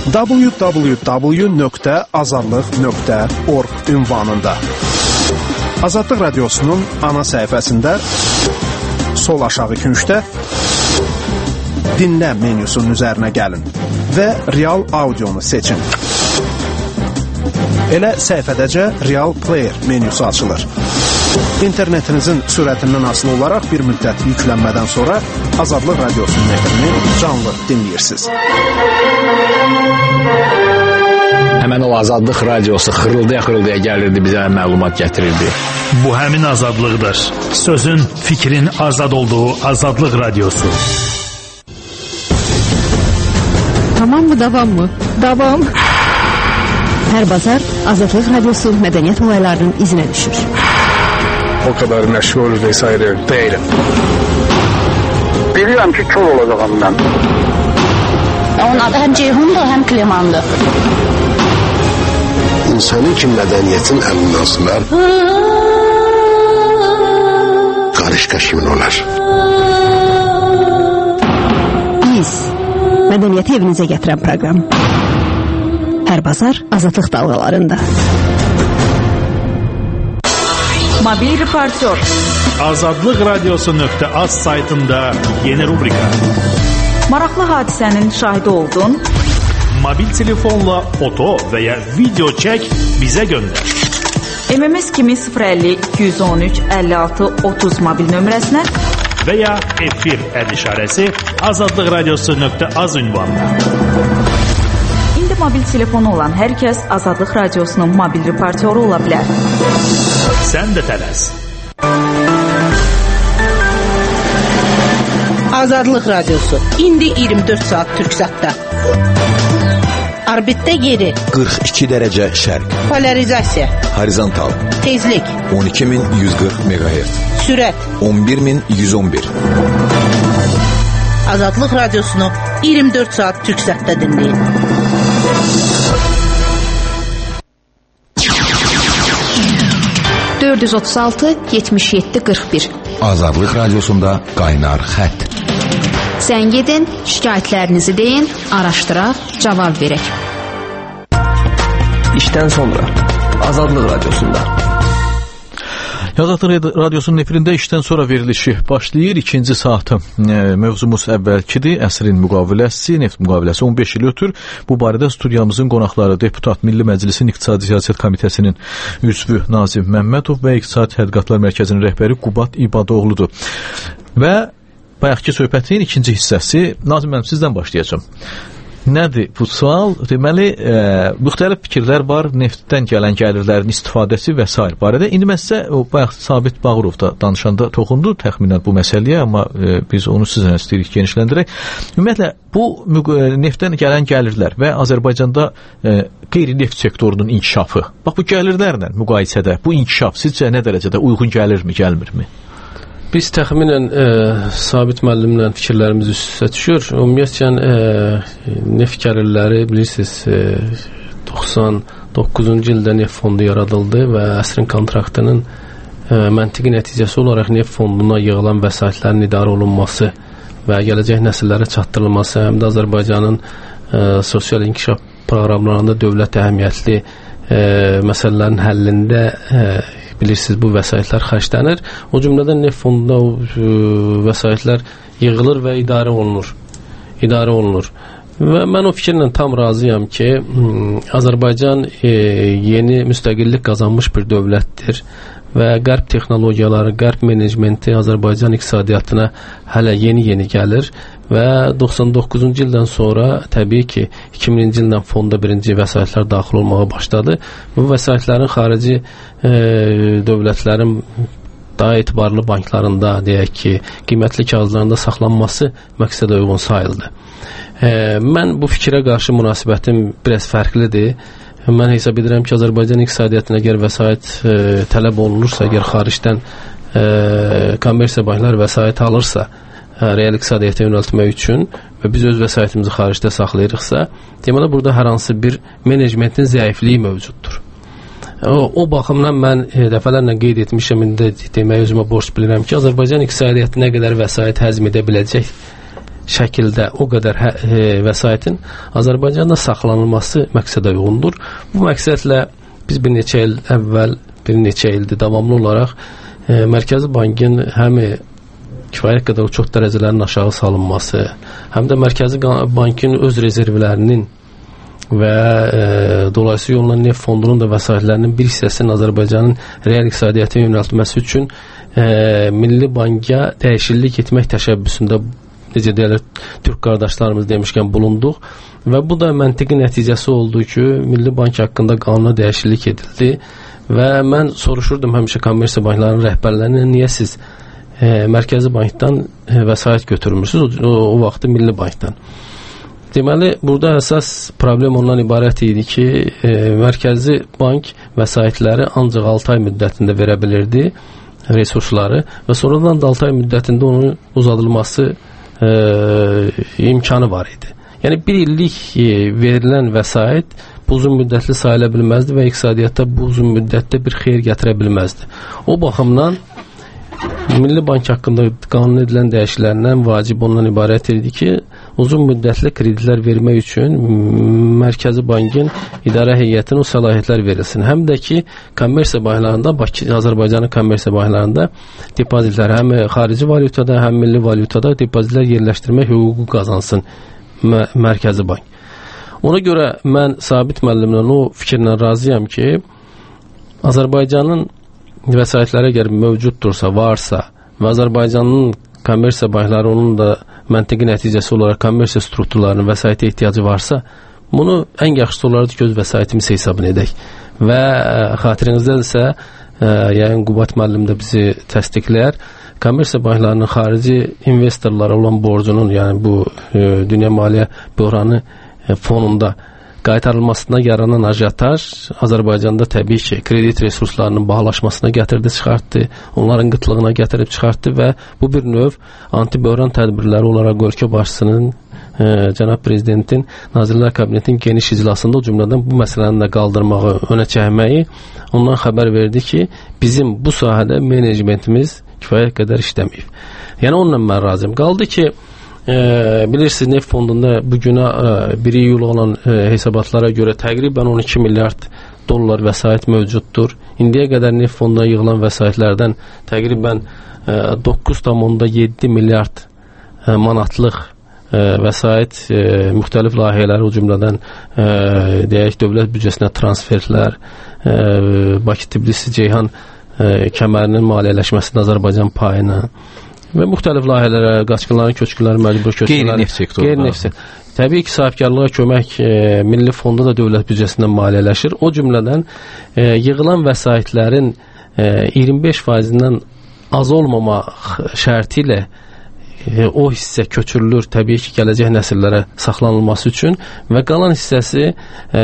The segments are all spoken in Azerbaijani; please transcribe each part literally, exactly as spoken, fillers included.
w w w nöqtə azadlıq nöqtə org ünvanında. Azadlıq Radiosunun ana səhifəsində sol aşağı küncdə dinlə menyusunun üzərinə gəlin və Real Audionu seçin. Elə səhifədəcə Real Player menyusu açılır. İnternetinizin sürətindən asılı olaraq bir müddət yüklənmədən sonra Azadlıq Radiosunun efrini canlı dinləyirsiniz. Həmən o Azadlıq Radiosu xırıldaya-xırıldaya gəlirdi, bizə məlumat gətirirdi. Bu həmin azadlıqdır. Sözün, fikrin azad olduğu Azadlıq Radiosu. Tamam mı, davam mı? Davam. Hər bazar Azadlıq Radiosu mədəniyyət olaylarının izinə düşür. O kadar məşğul vesaire değilim. Biliyorum ki kör olacağım ben. Onun adı hem Ceyhun'dur hem Kleman'dır. İnsanın ki mədəniyyətin əlindən asılar, qarışqa kimin olar? Biz, mədəniyyəti evinizə gətirən proqram. Hər bazar Azadlıq dalğalarında. Mobil reportör. Azadlıq Radiosu nöqtə az saytında yeni rubrika. Maraqlı hadisənin şahidi oldun. Mobil telefonla foto və ya video çək, bizə göndər. M M S kimi sıfır əlli iki yüz on üç əlli altı otuz mobil nömrəsinə və ya efir əl işarəsi Azadlıq Radiosu nöqtə az ünvanına. İndi mobil telefonu olan hər kəs Azadlıq Radiosunun mobil reportyoru ola bilər. Sən də tələs. Azadlıq Radiosu indi iyirmi dörd saat Türksatda. Orbitdə yeri qırx iki dərəcə şərq. Polarizasiya horizontal. Tezlik on iki min yüz qırx meqahertz. Sürət on bir min yüz on bir. Azadlıq Radiosunu iyirmi dörd saat Türksatda dinləyin. dörd yüz otuz altı yetmiş yeddi qırx bir. Azadlıq Radiosunda qaynar xətt. Sən gedin, şikayətlərinizi deyin, araşdıraq, cavab verək. İşdən sonra Azadlıq Radiosunda. Azadlıq Radiosunun efirində işdən sonra verilişi başlayır. İkinci saatı mövzumuz əvvəlkidir. Əsrin müqaviləsi, neft müqaviləsi on beş il ötür. Bu barədə studiyamızın qonaqları deputat Milli Məclisin İqtisadi Siyasət Komitəsinin üzvü Nazim Məmmədov və İqtisadi Tədqiqatlar Mərkəzinin rəhbəri Qubad İbadoğludur. Və bayaqki söhbətin ikinci hissəsi, Nazim mənim sizdən başlayacağım. Nədir bu sual? Deməli, e, müxtəlif fikirlər var, neftdən gələn gəlirlərin istifadəsi və s. barədə. İndi mən sizə o bayaq Sabit Bağırov da danışanda toxundu təxminən bu məsələyə, amma e, biz onu sizə istəyirik genişləndirək. Ümumiyyətlə, bu neftdən gələn gəlirlər və Azərbaycanda e, qeyri-neft sektorunun inkişafı, bax bu gəlirlərlə müqayisədə bu inkişaf sizcə nə dərəcədə uyğun gəlirmi, gəlmirmi? Biz təxminən e, Sabit müəllimlə fikirlərimiz üst-üstə düşür. Ümumiyyətlə e, neft gəlirləri bilirsiniz e, doxsan doqquzuncu ildə neft fondu yaradıldı və əsrin kontraktının e, məntiqi nəticəsi olaraq neft fonduna yığılan vəsaitlərin idarə olunması və gələcək nəsillərə çatdırılması, həm də Azərbaycanın e, sosial inkişaf proqramlarında dövlət əhəmiyyətli e, məsələlərin həllində e, bilirsiniz, bu vəsaitlər xərclənir. O cümlədən neft fondunda o e, vəsaitlər yığılır və idarə olunur. İdarə olunur. Və mən o fikirlə tam razıyam ki, Azərbaycan e, yeni müstəqillik qazanmış bir dövlətdir və qərb texnologiyaları, qərb menecmenti Azərbaycan iqtisadiyyatına hələ yeni-yeni gəlir və doxsan doqquzuncu ildən sonra təbii ki, iki minci ildən fonda birinci vəsaitlər daxil olmağa başladı. Bu vəsaitlərin xarici e, dövlətlərin daha etibarlı banklarında, deyək ki, qiymətli kağızlarında saxlanması məqsədə uyğun sayıldı. E, mən bu fikrə qarşı münasibətim biraz fərqlidir. Mən hesab edirəm ki, Azərbaycan iqtisadiyyatına əgər vəsait e, tələb olunursa, əgər xaricdən e, kommersiya banklar vəsait alırsa, e, real iqtisadiyyata yönəltmək üçün və biz öz vəsaitimizi xaricdə saxlayırıqsa, deməli, burada hər hansı bir menecmentin zəifliyi mövcuddur. O, o baxımdan mən e, dəfələrlə qeyd etmişəm, indi deməyə özümə borc bilirəm ki, Azərbaycan iqtisadiyyatı nə qədər vəsait həzm edə biləcək şəkildə o qədər hə, e, vəsaitin Azərbaycanda saxlanılması məqsədə uyğundur. Bu məqsədlə biz bir neçə il əvvəl, bir neçə ildir davamlı olaraq e, Mərkəzi Bankın həm kifayət qədər çox dərəcələrin aşağı salınması, həm də Mərkəzi Bankın öz rezervlərinin və e, dolayısıyla yolla neft fondunun da vəsaitlərinin bir hissəsinin Azərbaycanın real iqtisadiyyata yönəltməsi üçün e, Milli Banka dəyişiklik etmək təşəbbüsündə, necə deyirlər, Türk qardaşlarımız demişkən bulunduq və bu da məntiqi nəticəsi oldu ki, Milli Bank haqqında qanuna dəyişiklik edildi və mən soruşurdum həmişə kommersiya banklarının rəhbərlərinə, niyə siz e, Mərkəzi Bankdan e, vəsait götürmürsünüz, o, o, o vaxtı Milli Bankdan. Deməli, burada əsas problem ondan ibarət idi ki, e, Mərkəzi Bank vəsaitləri ancaq altı ay müddətində verə bilirdi, resursları, və sonradan da altı ay müddətində onun uzadılması e, imkanı var idi. Yəni, bir illik e, verilən vəsait bu uzun müddətli sayıla bilməzdi və iqtisadiyyatda bu uzun müddətdə bir xeyir gətirə bilməzdi. O baxımdan Milli Bank haqqında qanun edilən dəyişikliklərdən vacib ondan ibarət idi ki, uzun müddətli kreditlər vermək üçün Mərkəzi Bankın idarə heyətinə o səlahiyyətlər verilsin. Həm də ki, kommersiya banklarında, Bakı, Azərbaycanın kommersiya banklarında depozitlər həm xarici valyutada, həm milli valyutada depozitlər yerləşdirmək hüququ qazansın Mərkəzi Bank. Ona görə mən Sabit müəllimlə o fikirlə razıyam ki, Azərbaycanın vəsaitləri əgər mövcuddursa, varsa və Azərbaycanın kommersiya bankları onun da məntiqi nəticəsi olaraq kommersiya strukturlarının vəsaitə ehtiyacı varsa, bunu ən yaxşısı olaraq göz vəsaitimiz hesabını edək. Və xatirinizdə isə yəni Qubat müəllim də bizi təsdiqləyər, kommersiya banklarının xarici investorlara olan borcunun, yəni bu e, Dünya Maliyyə Böhranı e, fonunda qaytarılmasına yaranan ajitaj Azərbaycanda təbii ki, kredit resurslarının bahalaşmasına gətirdi, çıxartdı, onların qıtlığına gətirib çıxartdı və bu bir növ anti-böhran tədbirləri olaraq ölkə başçısının, e, cənab prezidentin, Nazirlər Kabinetinin geniş iclasında o cümlədən bu məsələni də qaldırmağı, önə çəkməyi ondan xəbər verdi ki, bizim bu sahədə menecmentimiz kifayət qədər işləməyib. Yəni onunla mən razıyım. Qaldı ki, E, bilirsiniz, neft fondunda bugünə e, bir iyul olan e, hesabatlara görə təqribən on iki milyard dollar vəsait mövcuddur. İndiyə qədər neft fonduna yığılan vəsaitlərdən təqribən e, doqquz tam yeddi milyard e, manatlıq e, vəsait e, müxtəlif layihələr, o cümlədən e, deyək, dövlət büdcəsinə transferlər, e, Bakı-Tbilisi-Ceyhan e, kəmərinin maliyyələşməsində Azərbaycan payına və müxtəlif layihələrə, qaçqınların köçkünləri, məcbur köçkünləri, qeyri-neft sektorunda. Qeyri-neft. Təbii ki, sahibkarlığa kömək e, milli fonda da dövlət büdcəsindən maliyyələşir. O cümlədən e, yığılan vəsaitlərin e, iyirmi beş faizindən az olmamaq şərti ilə e, o hissə köçürülür, təbii ki, gələcək nəsillərə saxlanılması üçün və qalan hissəsi e,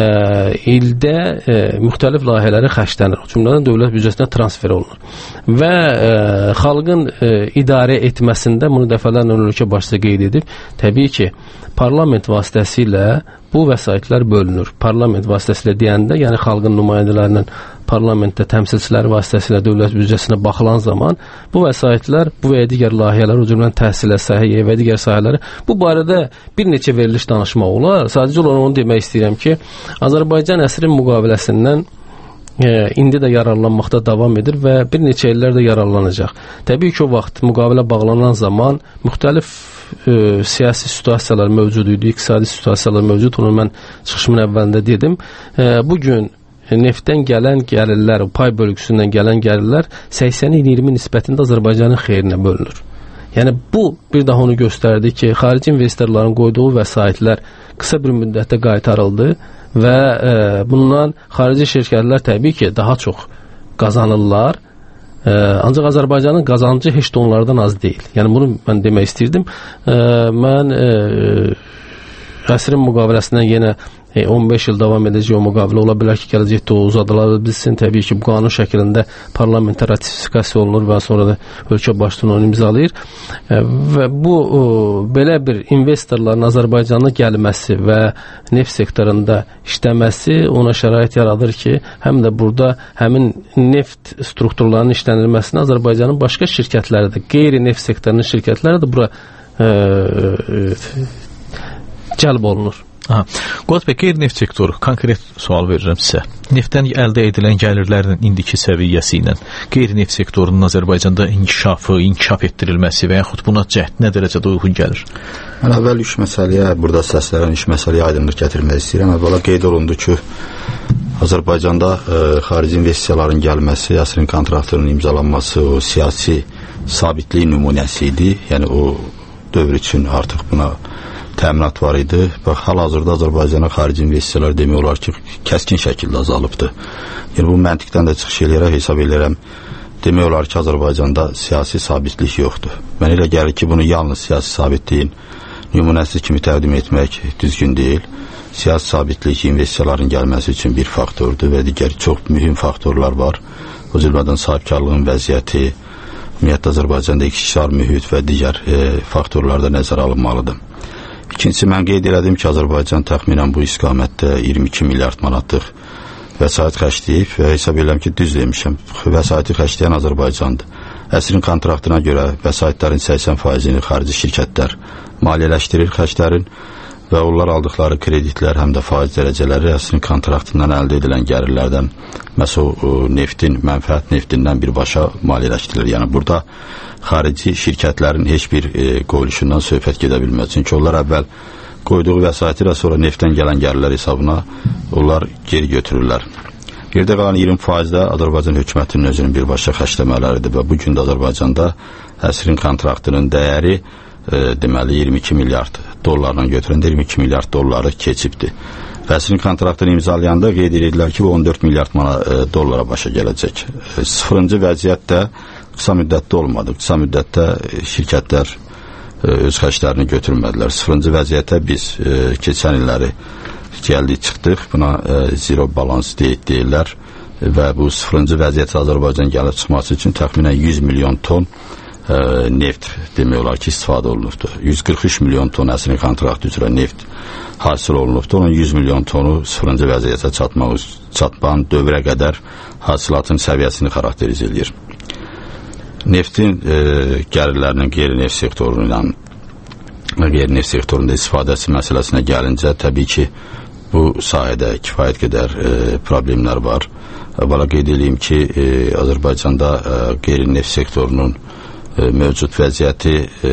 ildə e, müxtəlif layihələri xərclənir. O cümlədən dövlət büdcəsinə transfer olunur. Və e, xalqın e, idarə etməsində bunu dəfələrlə ölkə başçısı qeyd edib, təbii ki, parlament vasitəsilə bu vəsaitlər bölünür. Parlament vasitəsilə deyəndə, yəni xalqın nümayəndələrinin parlamentdə təmsilçiləri vasitəsilə dövlət büdcəsinə baxılan zaman bu vəsaitlər, bu və digər layihələr, o cümlədən təhsilə, səhiyyə və digər sahələri, bu barədə bir neçə veriliş danışmaq olar. Sadəcə olaraq onu demək istəyirəm ki, Azərbaycan əsrin müqaviləsindən e, indi də yararlanmaqda davam edir və bir neçə illər də yararlanacaq. Təbii ki, o vaxt müqavilə bağlanan zaman müxtəlif e, siyasi situasiyalar mövcud idi, iqtisadi situasiyalar mövcud, onu mən çıxışımın əvvəlində dedim. E, bugün neftdən gələn gəlirlər, pay bölgüsündən gələn gəlirlər səksən iyirmi nisbətində Azərbaycanın xeyrinə bölünür. Yəni bu bir daha onu göstərdi ki, xarici investorların qoyduğu vəsaitlər qısa bir müddətdə qaytarıldı və e, bundan xarici şirkətlər təbii ki, daha çox qazanırlar. E, ancaq Azərbaycanın qazancı heç də onlardan az deyil. Yəni bunu mən demək istirdim. E, mən e, əsrin müqaviləsindən yenə on beş il davam edəcək o müqavilə, ola bilər ki, gələcəkdə o uzadıla bilsin. Təbii ki, bu qanun şəklində parlamentə ratifikasiya olunur və sonra da ölkə başçısı onu imzalayır. Və bu o, belə bir investorların Azərbaycana gəlməsi və neft sektorunda işləməsi ona şərait yaradır ki, həm də burada həmin neft strukturlarının işlənilməsini Azərbaycanın başqa şirkətləri də, qeyri-neft sektorunun şirkətləri də bura e, e, cəlb olunur. Aha. Qolad bəy, qeyri-neft sektoru, konkret sual verirəm sizə. Neftdən əldə edilən gəlirlərin indiki səviyyəsi ilə qeyri-neft sektorunun Azərbaycanda inkişafı, inkişaf etdirilməsi və yaxud buna cəhd nə dərəcədə uyğun gəlir? Mən əvvəl üç məsələyə, burada səslənən üç məsələyə aydınlıq gətirmək istəyirəm. Əvvəla qeyd olundu ki, Azərbaycanda ə, xarici investisiyaların gəlməsi, əsrin kontraktının imzalanması o siyasi sabitlik nümunəsi idi. Yəni o dövr üçün artıq buna təminat var idi. Bax, hal-hazırda Azərbaycana xarici investisiyalar demək olar ki, kəskin şəkildə azalıbdır. Yəni bu məntiqdən də çıxış eləyərək hesab eləyirəm. Demək olar ki, Azərbaycanda siyasi sabitlik yoxdur. Mən elə gəlir ki, bunu yalnız siyasi sabitliyin nümunəsi kimi təqdim etmək düzgün deyil. Siyasi sabitlik investisiyaların gəlməsi üçün bir faktordur və digər çox mühüm faktorlar var. O cümlədən sahibkarlığın vəziyyəti, ümumiyyətlə Azərbaycanda iqtisadi mühit və digər e, faktorlar da nəzərə alınmalıdır. İkincisi, mən qeyd elədim ki, Azərbaycan təxminən bu istiqamətdə iyirmi iki milyard manatlıq vəsait xərcləyib və hesab edirəm ki, düz demişəm. Vəsaiti xərcləyən Azərbaycandır. Əsrin kontraktına görə vəsaitlərin səksən faizini xarici şirkətlər maliyyələşdirir xərclərin və onlar aldıqları kreditlər həm də faiz dərəcələri əsrin kontraktından əldə edilən gəlirlərdən məhz o, o neftin, mənfəət neftindən birbaşa maliyyələşdirilir. Yəni burada xarici şirkətlərin heç bir e, qoyuluşundan söhbət gedə bilməz. Çünki onlar əvvəl qoyduğu vəsaiti və sonra neftdən gələn gəlirlər hesabına onlar geri götürürlər. Yerdə qalan iyirmi faizdə Azərbaycan hökumətinin özünün birbaşa xərcləmələridir və bu gün də Azərbaycanda əsrin kontraktının dəyəri e, deməli iyirmi iki milyard dollarla götürəndə iyirmi iki milyard dolları keçibdir. Və əsrin kontraktını imzalayanda qeyd edirlər ki, bu on dörd milyard mana, e, dollara başa gələcək. E, sıfırıncı vəziyyət də qısa müddətdə olmadı. Qısa müddətdə şirkətlər e, öz xərclərini götürmədilər. Sıfırıncı vəziyyətə biz e, keçən illəri gəldik, çıxdıq. Buna e, zero balans deyil, deyirlər və bu sıfırıncı vəziyyətə Azərbaycan gəlib çıxması üçün təxminən yüz milyon ton e, neft demək olar ki, istifadə olunubdur. yüz qırx üç milyon ton əsrin kontrakt üzrə neft hasil olunubdur. Onun yüz milyon tonu sıfırıncı vəziyyətə çatmaq, çatman dövrə qədər hasilatın səviyyəsini xarakteriz edir. Neftin e, gəlirlərinin qeyri-neft sektoru ilə qeyri-neft sektorunda istifadəsi məsələsinə gəlincə, təbii ki, bu sahədə kifayət qədər e, problemlər var. Əvvəla qeyd edeyim ki, e, Azərbaycanda e, qeyri-neft sektorunun e, mövcud vəziyyəti e,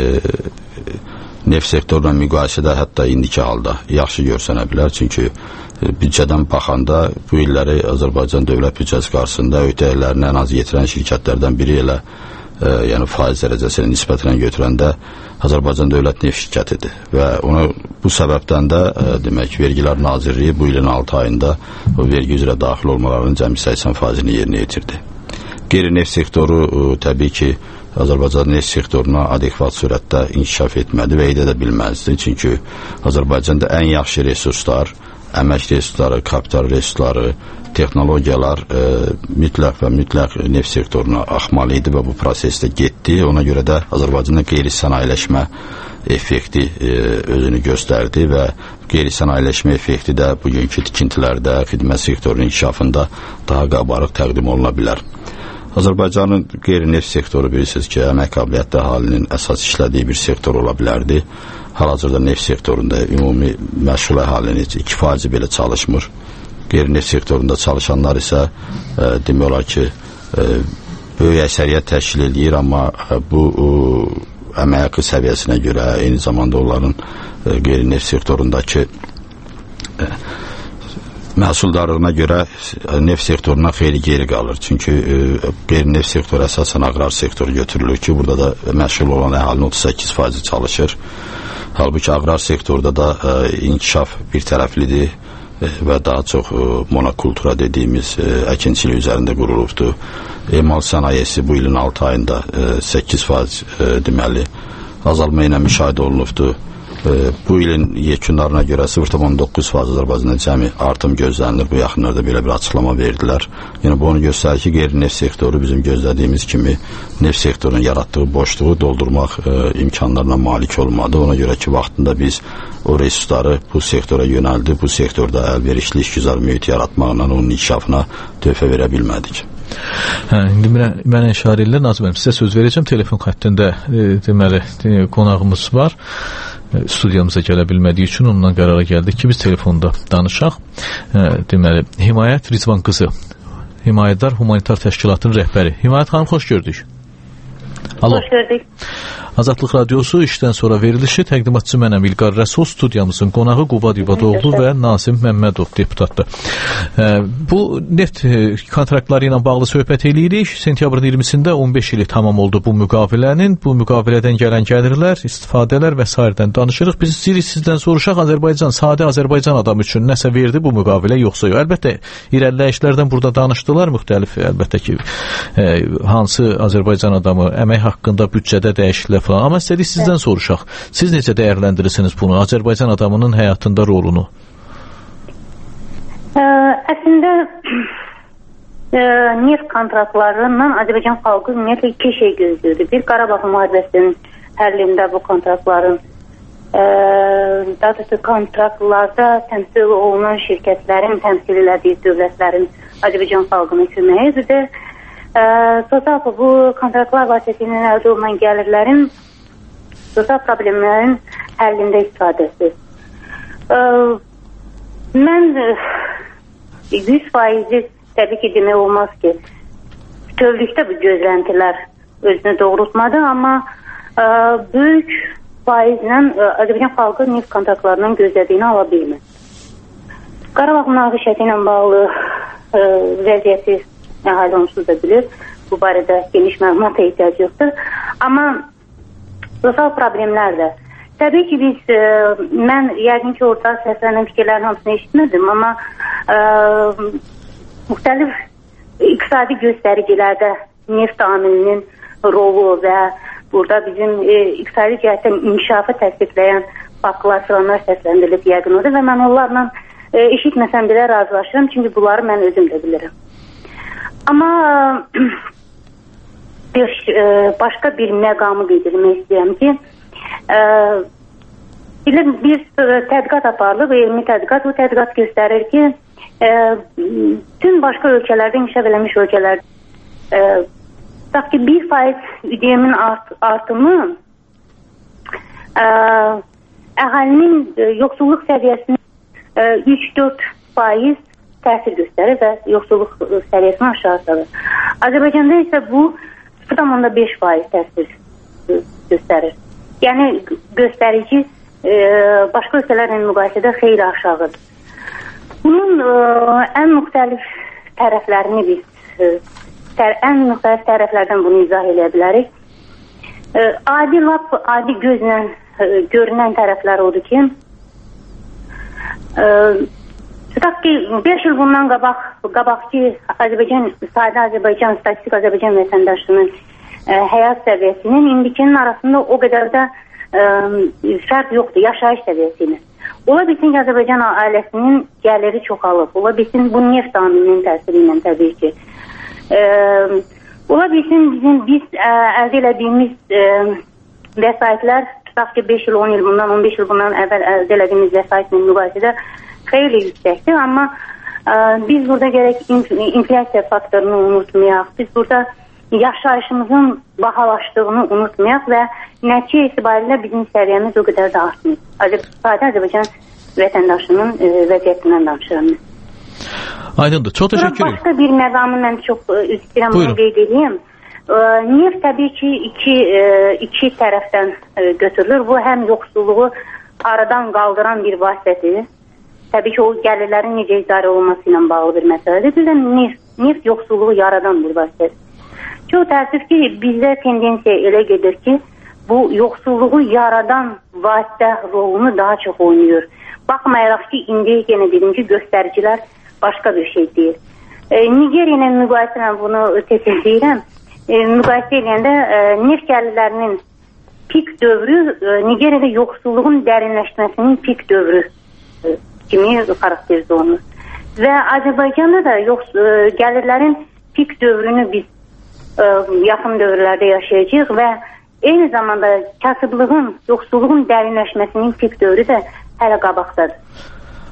neft sektoruna müqayisədə hətta indiki halda yaxşı görsənə bilər. Çünki e, büdcədən baxanda bu illəri Azərbaycan dövlət büdcəsi qarşısında öhdəliklərini ən az yetirən şirkətlərdən biri elə e, yəni faiz dərəcəsini nisbətən götürəndə Azərbaycan Dövlət Neft şirkətidir və ona bu səbəbdən də e, demək Vergilər Nazirliyi bu ilin altı ayında o vergi üzrə daxil olmalarının cəmi səksən faizini yerinə yetirdi. Qeyri-neft sektoru e, təbii ki, Azərbaycan neft sektoruna adekvat sürətdə inkişaf etmədi və edə də bilməzdi. Çünki Azərbaycanda ən yaxşı resurslar, əmək resursları, kapital resursları, texnologiyalar e, mütləq və mütləq neft sektoruna axmalı idi və bu prosesdə getdi. Ona görə də Azərbaycanda qeyri-sənayeləşmə effekti e, özünü göstərdi və qeyri-sənayeləşmə effekti də bugünkü tikintilərdə, xidmət sektorunun inkişafında daha qabarıq təqdim oluna bilər. Azərbaycanın qeyri-neft sektoru bilirsiniz ki, əmək qabiliyyətli əhalinin əsas işlədiyi bir sektor ola bilərdi. Hal-hazırda neft sektorunda ümumi məşğul əhalinin iki faizi belə çalışmır. Qeyri-neft sektorunda çalışanlar isə e, demək olar ki, e, böyük əksəriyyət təşkil edir, amma e, bu e, əmək haqqı səviyyəsinə görə, eyni zamanda onların e, qeyri-neft sektorundakı e, məhsuldarlığına görə neft sektoruna xeyli geri qalır. Çünki e, qeyri-neft sektoru əsasən aqrar sektoru götürülür ki, burada da məşğul olan əhalinin otuz səkkiz faizi çalışır. Halbuki aqrar sektorda da e, inkişaf bir tərəflidir e, və daha çox e, monokultura dediyimiz e, əkinçilik üzərində qurulubdur. Emal sənayesi bu ilin altı ayında e, səkkiz faiz e, deməli azalma ilə müşahidə olunubdur. E, bu ilin yekunlarına görə sıfır tam on doqquz faiz Azərbaycanda cəmi artım gözlənilir. Bu yaxınlarda belə bir açıqlama verdilər. Yəni bu onu göstərir ki, qeyri-neft sektoru bizim gözlədiyimiz kimi neft sektorunun yaratdığı boşluğu doldurmaq e, imkanlarına malik olmadı. Ona görə ki, vaxtında biz o resursları bu sektora yönəldi, bu sektorda əlverişli işgüzar mühit yaratmaqla onun inkişafına töhfə verə bilmədik. Hə, indi mən, mənə işarə edirlər. Nazım müəllim, sizə söz verəcəm. Telefon xəttində e, deməli e, qonağımız var. E, studiyamıza gələ bilmədiyi üçün ondan qərara gəldik ki, biz telefonda danışaq. E, deməli, Himayət Rizvan qızı, Himayətdar Humanitar Təşkilatının rəhbəri. Himayət xanım, xoş gördük. Alo. Xoş gördük. Azadlıq Radiosu işdən sonra verilişi, təqdimatçı mənəm İlqar Rəsul, studiyamızın qonağı Qubad İbadoğlu və Nazim Məmmədov deputatdır. E, bu neft kontraktları ilə bağlı söhbət eləyirik. Sentyabrın iyirmisində on beş ili tamam oldu bu müqavilənin. Bu müqavilədən gələn gəlirlər, istifadələr və s. danışırıq. Biz istəyirik sizdən soruşaq, Azərbaycan, sadə Azərbaycan adamı üçün nəsə verdi bu müqavilə, yoxsa yox? Əlbəttə, irəliləyişlərdən burada danışdılar, müxtəlif, əlbəttə ki, e, hansı Azərbaycan adamı, əmək haqqında büdcədə dəyişikliklər falan. Amma istədik sizdən soruşaq. Siz necə dəyərləndirirsiniz bunu, Azərbaycan adamının həyatında rolunu? Ə, əslində ə, neft kontraktlarından Azərbaycan xalqı ümumiyyətlə iki şey gözləyirdi. Bir, Qarabağ müharibəsinin həllində bu kontraktların ə, daha doğrusu kontraktlarda təmsil olunan şirkətlərin təmsil elədiyi dövlətlərin Azərbaycan xalqına köməyi, bir də sosial bu kontraktlar vasitəsilə əldə olunan gəlirlərin sosial problemlərin həllində istifadəsi. Ə, mən yüz faizi təbii ki demək olmaz ki, bütövlükdə bu gözləntilər özünü doğrultmadı, amma ə, böyük faizlə Azərbaycan xalqı neft kontraktlarından gözlədiyini ala bilmir. Qarabağ münaqişəsi ilə bağlı ə, vəziyyəti əhali onsuz da bilir. Bu barədə geniş məlumata ehtiyac yoxdur. Amma sosial problemlər də. Təbii ki biz, e, mən yəqin ki orada səslənən fikirlərin hamısını eşitmədim, amma e, müxtəlif iqtisadi göstəricilərdə neft amilinin rolu və burada bizim e, iqtisadi cəhətdən inkişafı təsdiqləyən faktlar, filanlar səsləndirilib yəqin odur və mən onlarla e, eşitməsəm belə razılaşıram, çünki bunları mən özüm də bilirəm. Amma bir, e, başqa bir məqamı qeyd etmək istəyirəm ki, e, bir, bir tədqiqat aparılıb, elmi tədqiqat, bu tədqiqat göstərir ki, e, tüm başqa ölkələrdə, inkişaf eləmiş ölkələr, e, tutaq ki, bir faiz üdm-in art, artımı e, əhalinin e, yoxsulluq səviyyəsinin e, üç dörd faiz təsir göstərir və yoxsulluq səviyyəsini aşağı salır. Azərbaycanda isə bu sıfır tam beş faiz təsir göstərir. Yəni göstərici e, başqa ölkələrlə müqayisədə xeyli aşağıdır. Bunun e, ən müxtəlif tərəflərini biz, e, tər, ən müxtəlif tərəflərdən bunu izah edə bilərik. E, adi, lap adi gözlə e, görünən tərəflər odur ki, e, tutaq ki, beş il bundan qabaq, qabaq ki, Azərbaycan, sadə Azərbaycan, statistik Azərbaycan vətəndaşının e, həyat səviyyəsinin indikinin arasında o qədər də e, fərq yoxdur, yaşayış səviyyəsinin. Ola bilsin ki, Azərbaycan ailəsinin gəliri çoxalıb, ola bilsin bu neft amilinin təsiri ilə təbii ki. E, ola bilsin bizim biz e, əldə elədiyimiz e, vəsaitlər, tutaq ki, beş il, on il bundan, on beş il bundan əvvəl əldə elədiyimiz vəsaitlə müqayisədə xeyli yüksəkdir, amma ə, biz burada gərək inf inflyasiya faktorunu unutmayaq, biz burada yaşayışımızın bahalaşdığını unutmayaq və nəticə etibarilə bizim səviyyəmiz o qədər də artmır. Sadə Azərbaycan vətəndaşının ə, vəziyyətindən danışıram. Aydındır, çox təşəkkür ederim. Başqa bir məqamı mən çox istəyirəm bunu qeyd edeyim. Neft təbii ki iki, ə, iki tərəfdən ə, götürülür. Bu həm yoxsulluğu aradan qaldıran bir vasitədir. Təbii ki, o gəlirlərin necə idarə olması ilə bağlı bir məsələdir. Bir də neft, neft yoxsulluğu yaradan bir vasitədir. Çox təəssüf ki, bizdə tendensiya elə gedir ki, bu yoxsulluğu yaradan vasitə rolunu daha çox oynayır. Baxmayaraq ki, indi yenə dedim ki, göstəricilər başqa bir şey deyil. E, Nigeriya ilə müqayisə ilə bunu təsir deyirəm. E, müqayisə edəndə e, neft gəlirlərinin pik dövrü e, Nigeriyada yoxsulluğun dərinləşməsinin pik dövrü e, kimi xarakterizə olunur. Və Azərbaycanda da yox, ə, gəlirlərin pik dövrünü biz ə, yaxın dövrlərdə yaşayacağıq və eyni zamanda kasıblığın, yoxsulluğun dərinləşməsinin pik dövrü də hələ qabaqdadır.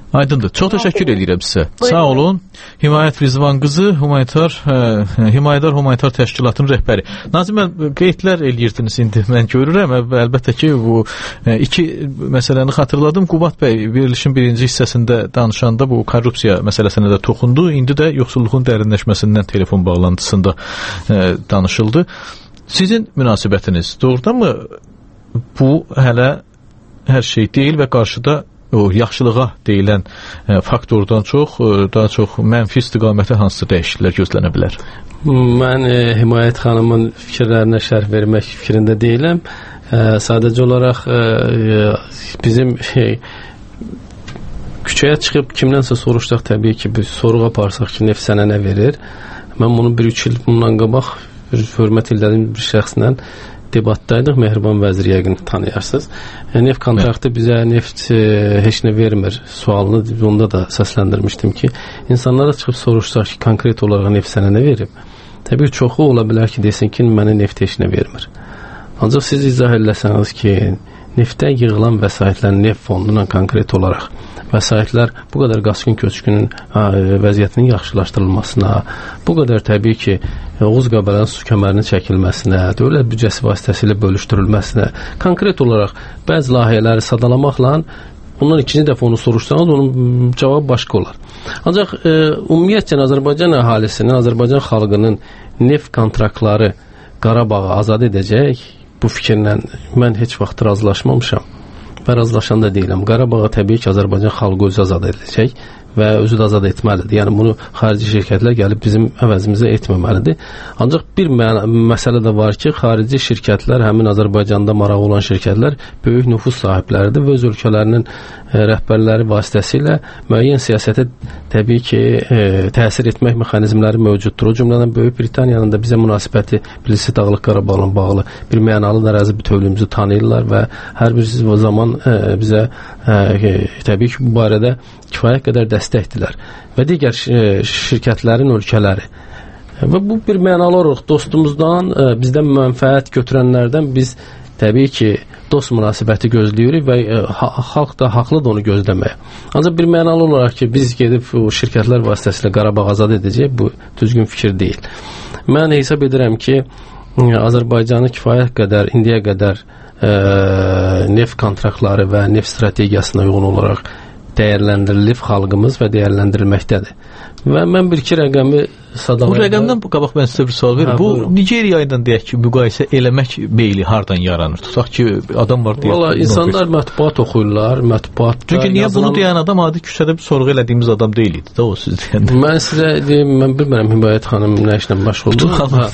Aydındır. Çox təşəkkür edirəm sizə. Sağ olun. Himayət Rizvan qızı, humanitar, ə, himayədar humanitar təşkilatının rəhbəri. Nazim müəllim, qeydlər eləyirdiniz indi mən görürəm. Əlbəttə ki, bu ə, iki məsələni xatırladım. Qubat bəy verilişin birinci hissəsində danışanda bu korrupsiya məsələsinə də toxundu. İndi də yoxsulluğun dərinləşməsindən telefon bağlantısında ə, danışıldı. Sizin münasibətiniz doğrudanmı bu hələ hər şey deyil və qarşıda o yaxşılığa deyilən e, faktordan çox, e, daha çox mənfi istiqamətə hansı dəyişikliklər gözlənə bilər? Mən e, Himayət xanımın fikirlərinə şərh vermək fikrində deyiləm. E, sadəcə olaraq e, bizim e, küçəyə çıxıb kimdənsə soruşsaq, təbii ki, bir soruq aparsaq ki, neft sənə nə verir? Mən bunu bir üç il bundan qabaq bir hörmət elədiyim bir şəxslə debatdaydıq. Mehriban vəzir yəqin tanıyarsınız. E, neft kontraktı bizə neft e, heç nə vermir sualını onda da səsləndirmişdim ki, insanlara çıxıb soruşsaq ki, konkret olaraq neft sənə nə verib? Təbii çoxu ola bilər ki, desin ki, mənə neft heç nə vermir. Ancaq siz izah eləsəniz ki, neftdən yığılan vəsaitlər neft fonduna konkret olaraq vəsaitlər bu qədər qaçqın köçkünün ə, vəziyyətinin yaxşılaşdırılmasına, bu qədər təbii ki, Oğuz Qəbələnin su kəmərinin çəkilməsinə, dövlət büdcəsi vasitəsilə bölüşdürülməsinə, konkret olaraq bəzi layihələri sadalamaqla ondan ikinci dəfə onu soruşsanız, onun cavabı başqa olar. Ancaq ə, ümumiyyətcə Azərbaycan əhalisinin, Azərbaycan xalqının neft kontraktları Qarabağı azad edəcək, bu fikirlə mən heç vaxt razılaşmamışam. Və razılaşan da deyiləm. Qarabağı təbii ki, Azərbaycan xalqı özü azad edəcək və özü də azad etməlidir. Yəni bunu xarici şirkətlər gəlib bizim əvəzimizə etməməlidir. Ancaq bir məsələ də var ki, xarici şirkətlər, həmin Azərbaycanda marağı olan şirkətlər böyük nüfuz sahibləridir və öz ölkələrinin e, rəhbərləri vasitəsilə müəyyən siyasətə təbii ki, e, təsir etmək mexanizmləri mövcuddur. O cümlədən Böyük Britaniyanın da bizə münasibəti, bilirsiz, Dağlıq Qarabağla bağlı bir mənalı ərazi bütövlüyümüzü tanıyırlar və hər bir zaman e, bizə e, təbii ki, bu barədə kifayət qədər dəstəkdilər və digər şirkətlərin ölkələri və bu bir mənalı olaraq dostumuzdan, bizdən mənfəət götürənlərdən biz təbii ki, dost münasibəti gözləyirik və xalq da haqlıdır onu gözləməyə. Ancaq bir mənalı olaraq ki, biz gedib o şirkətlər vasitəsilə Qarabağ azad edəcək, bu düzgün fikir deyil. Mən hesab edirəm ki, Azərbaycanı kifayət qədər, indiyə qədər e, neft kontraktları və neft strategiyasına uyğun olaraq dəyərləndirilib xalqımız və dəyərləndirilməkdədir. Və mən bir-iki rəqəmi sadalayım. Bu rəqəmdən bu qabaq mən sizə bir sual verim. Bu Nigeriya ilə deyək ki, müqayisə eləmək meyli hardan yaranır? Tutaq ki, adam var deyək. Valla insanlar mətbuat oxuyurlar, mətbuat. Çünki niyə yazılan... bunu deyən adam adi küçədə bir sorğu elədiyimiz adam deyil idi də o siz deyəndə. Mən sizə deyim, mən bilmirəm Himayət xanım nə işlə məşğuldur.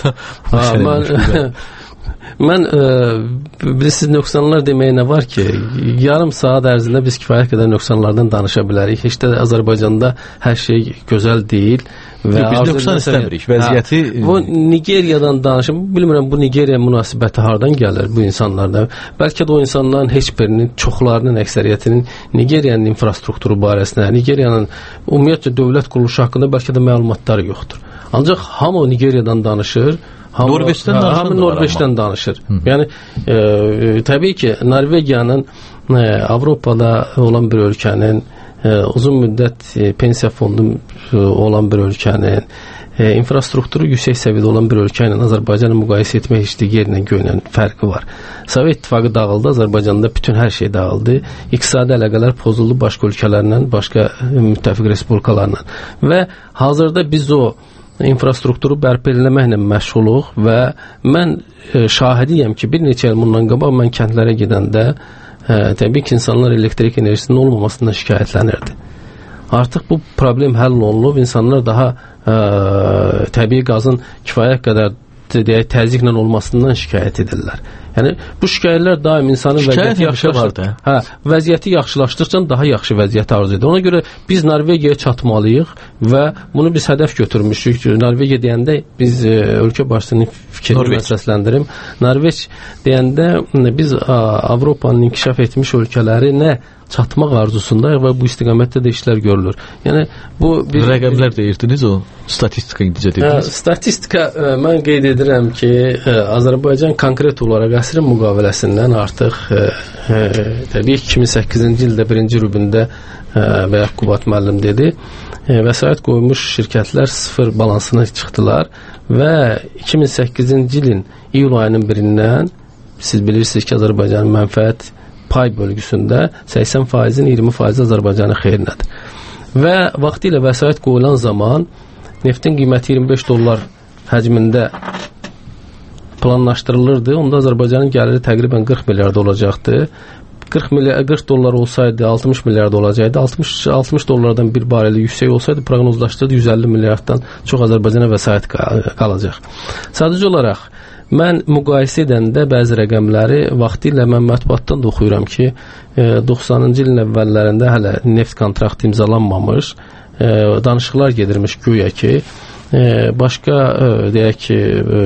Mən Mən e, bilirsiniz, nöqsanlar deməyə nə var ki, yarım saat ərzində biz kifayət qədər nöqsanlardan danışa bilərik. Heç də Azərbaycanda hər şey gözəl deyil. Və biz nöqsan istəmirik, vəziyyəti... Hə, bu Nigeriyadan danışım, bilmirəm bu Nigeriya münasibəti hardan gəlir bu insanlarda. Bəlkə də o insanların heç birinin, çoxlarının, əksəriyyətinin Nigeriyanın infrastrukturu barəsində, Nigeriyanın ümumiyyətcə dövlət quruluşu haqqında bəlkə də məlumatları yoxdur. Ancaq hamı Nigeriyadan danışır. Norveçdən danışır. Hamı Norveçdən danışır. Hı. Yəni e, təbii ki, Norvegiyanın e, Avropada olan bir ölkənin, e, uzun müddət e, pensiya fondu e, olan bir ölkənin, e, infrastrukturu yüksək səviyyədə olan bir ölkə ilə Azərbaycanı müqayisə etmək heç də yerlə göylə fərqi var. Sovet İttifaqı dağıldı, Azərbaycanda bütün hər şey dağıldı. İqtisadi əlaqələr pozuldu başqa ölkələrlə, başqa müttəfiq respublikalarla. Və hazırda biz o infrastrukturu bərpa eləməklə məşğuluq və mən e, şahidiyəm ki, bir neçə il bundan qabaq mən kəndlərə gedəndə e, təbii ki, insanlar elektrik enerjisinin olmamasından şikayətlənirdi. Artıq bu problem həll olunub, insanlar daha e, təbii qazın kifayət qədər deyək, təzyiqlə olmasından şikayət edirlər. Yəni bu şikayətlər daim insanın vəziyyəti yaxşılaşdır. Hə, vəziyyəti yaxşılaşdırsa daha yaxşı vəziyyət arzu edir. Ona görə biz Norvegiyaya çatmalıyıq və bunu biz hədəf götürmüşük. Norvegiya deyəndə biz e, ölkə başçısının fikrini səsləndirim. Norveç deyəndə biz a, Avropanın inkişaf etmiş ölkələrinə çatmaq arzusundayıq və bu istiqamətdə də işlər görülür. Yəni bu bir rəqəmlər deyirdiniz, o statistika indicə dediniz. Ə, statistika ə, mən qeyd edirəm ki, ə, Azərbaycan konkret olaraq əsrin müqaviləsindən artıq e, e, təbii iki min səkkizinci ildə birinci rubində e, və ya Qubat müəllim dedi, e, vəsait qoymuş şirkətlər sıfır balansına çıxdılar və iki min səkkizinci ilin iyul ayının birindən siz bilirsiniz ki, Azərbaycanın mənfəət pay bölgüsündə səksən faizin iyirmi faizi Azərbaycanın xeyrinədir. Və vaxtı ilə vəsait qoyulan zaman neftin qiyməti iyirmi beş dollar həcmində planlaşdırılırdı. Onda Azərbaycanın gəliri təqribən qırx milyard olacaqdı. qırx milyard qırx dollar olsaydı altmış milyard olacaqdı. altmış altmış dollardan bir bareli yüksək olsaydı proqnozlaşdırdı yüz əlli milyarddan çox Azərbaycana vəsait qalacaq. Sadəcə olaraq mən müqayisə edəndə bəzi rəqəmləri vaxtilə mən mətbuatdan da oxuyuram ki, doxsanıncı ilin əvvəllərində hələ neft kontraktı imzalanmamış, danışıqlar gedirmiş güya ki, başqa deyək ki,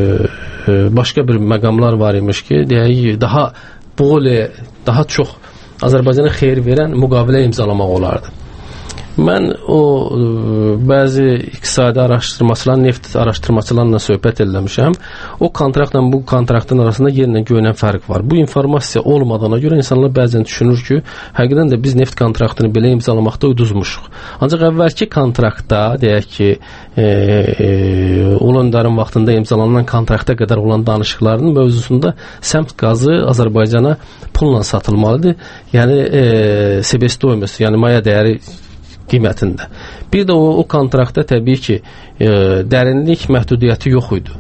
başqa bir məqamlar var imiş ki, deyək daha belə daha çox Azərbaycana xeyir verən müqavilə imzalamaq olardı. Mən o bəzi iqtisadi araşdırmaçılar, neft araşdırmaçılarla söhbət eləmişəm. O kontraktla bu kontraktın arasında yerlə görünən fərq var. Bu informasiya olmadığına görə insanlar bəzən düşünür ki, həqiqətən də biz neft kontraktını belə imzalamaqda uduzmuşuq. Ancaq əvvəlki kontraktda, deyək ki, e, e, Ulandarın vaxtında imzalanan kontraktda qədər olan danışıqların mövzusunda səmt qazı Azərbaycana pulla satılmalıdır. Yəni e, sebestoyması, yəni maya dəyəri qiymətində. Bir də o, o kontraktda təbii ki, e, dərinlik məhdudiyyəti yox idi.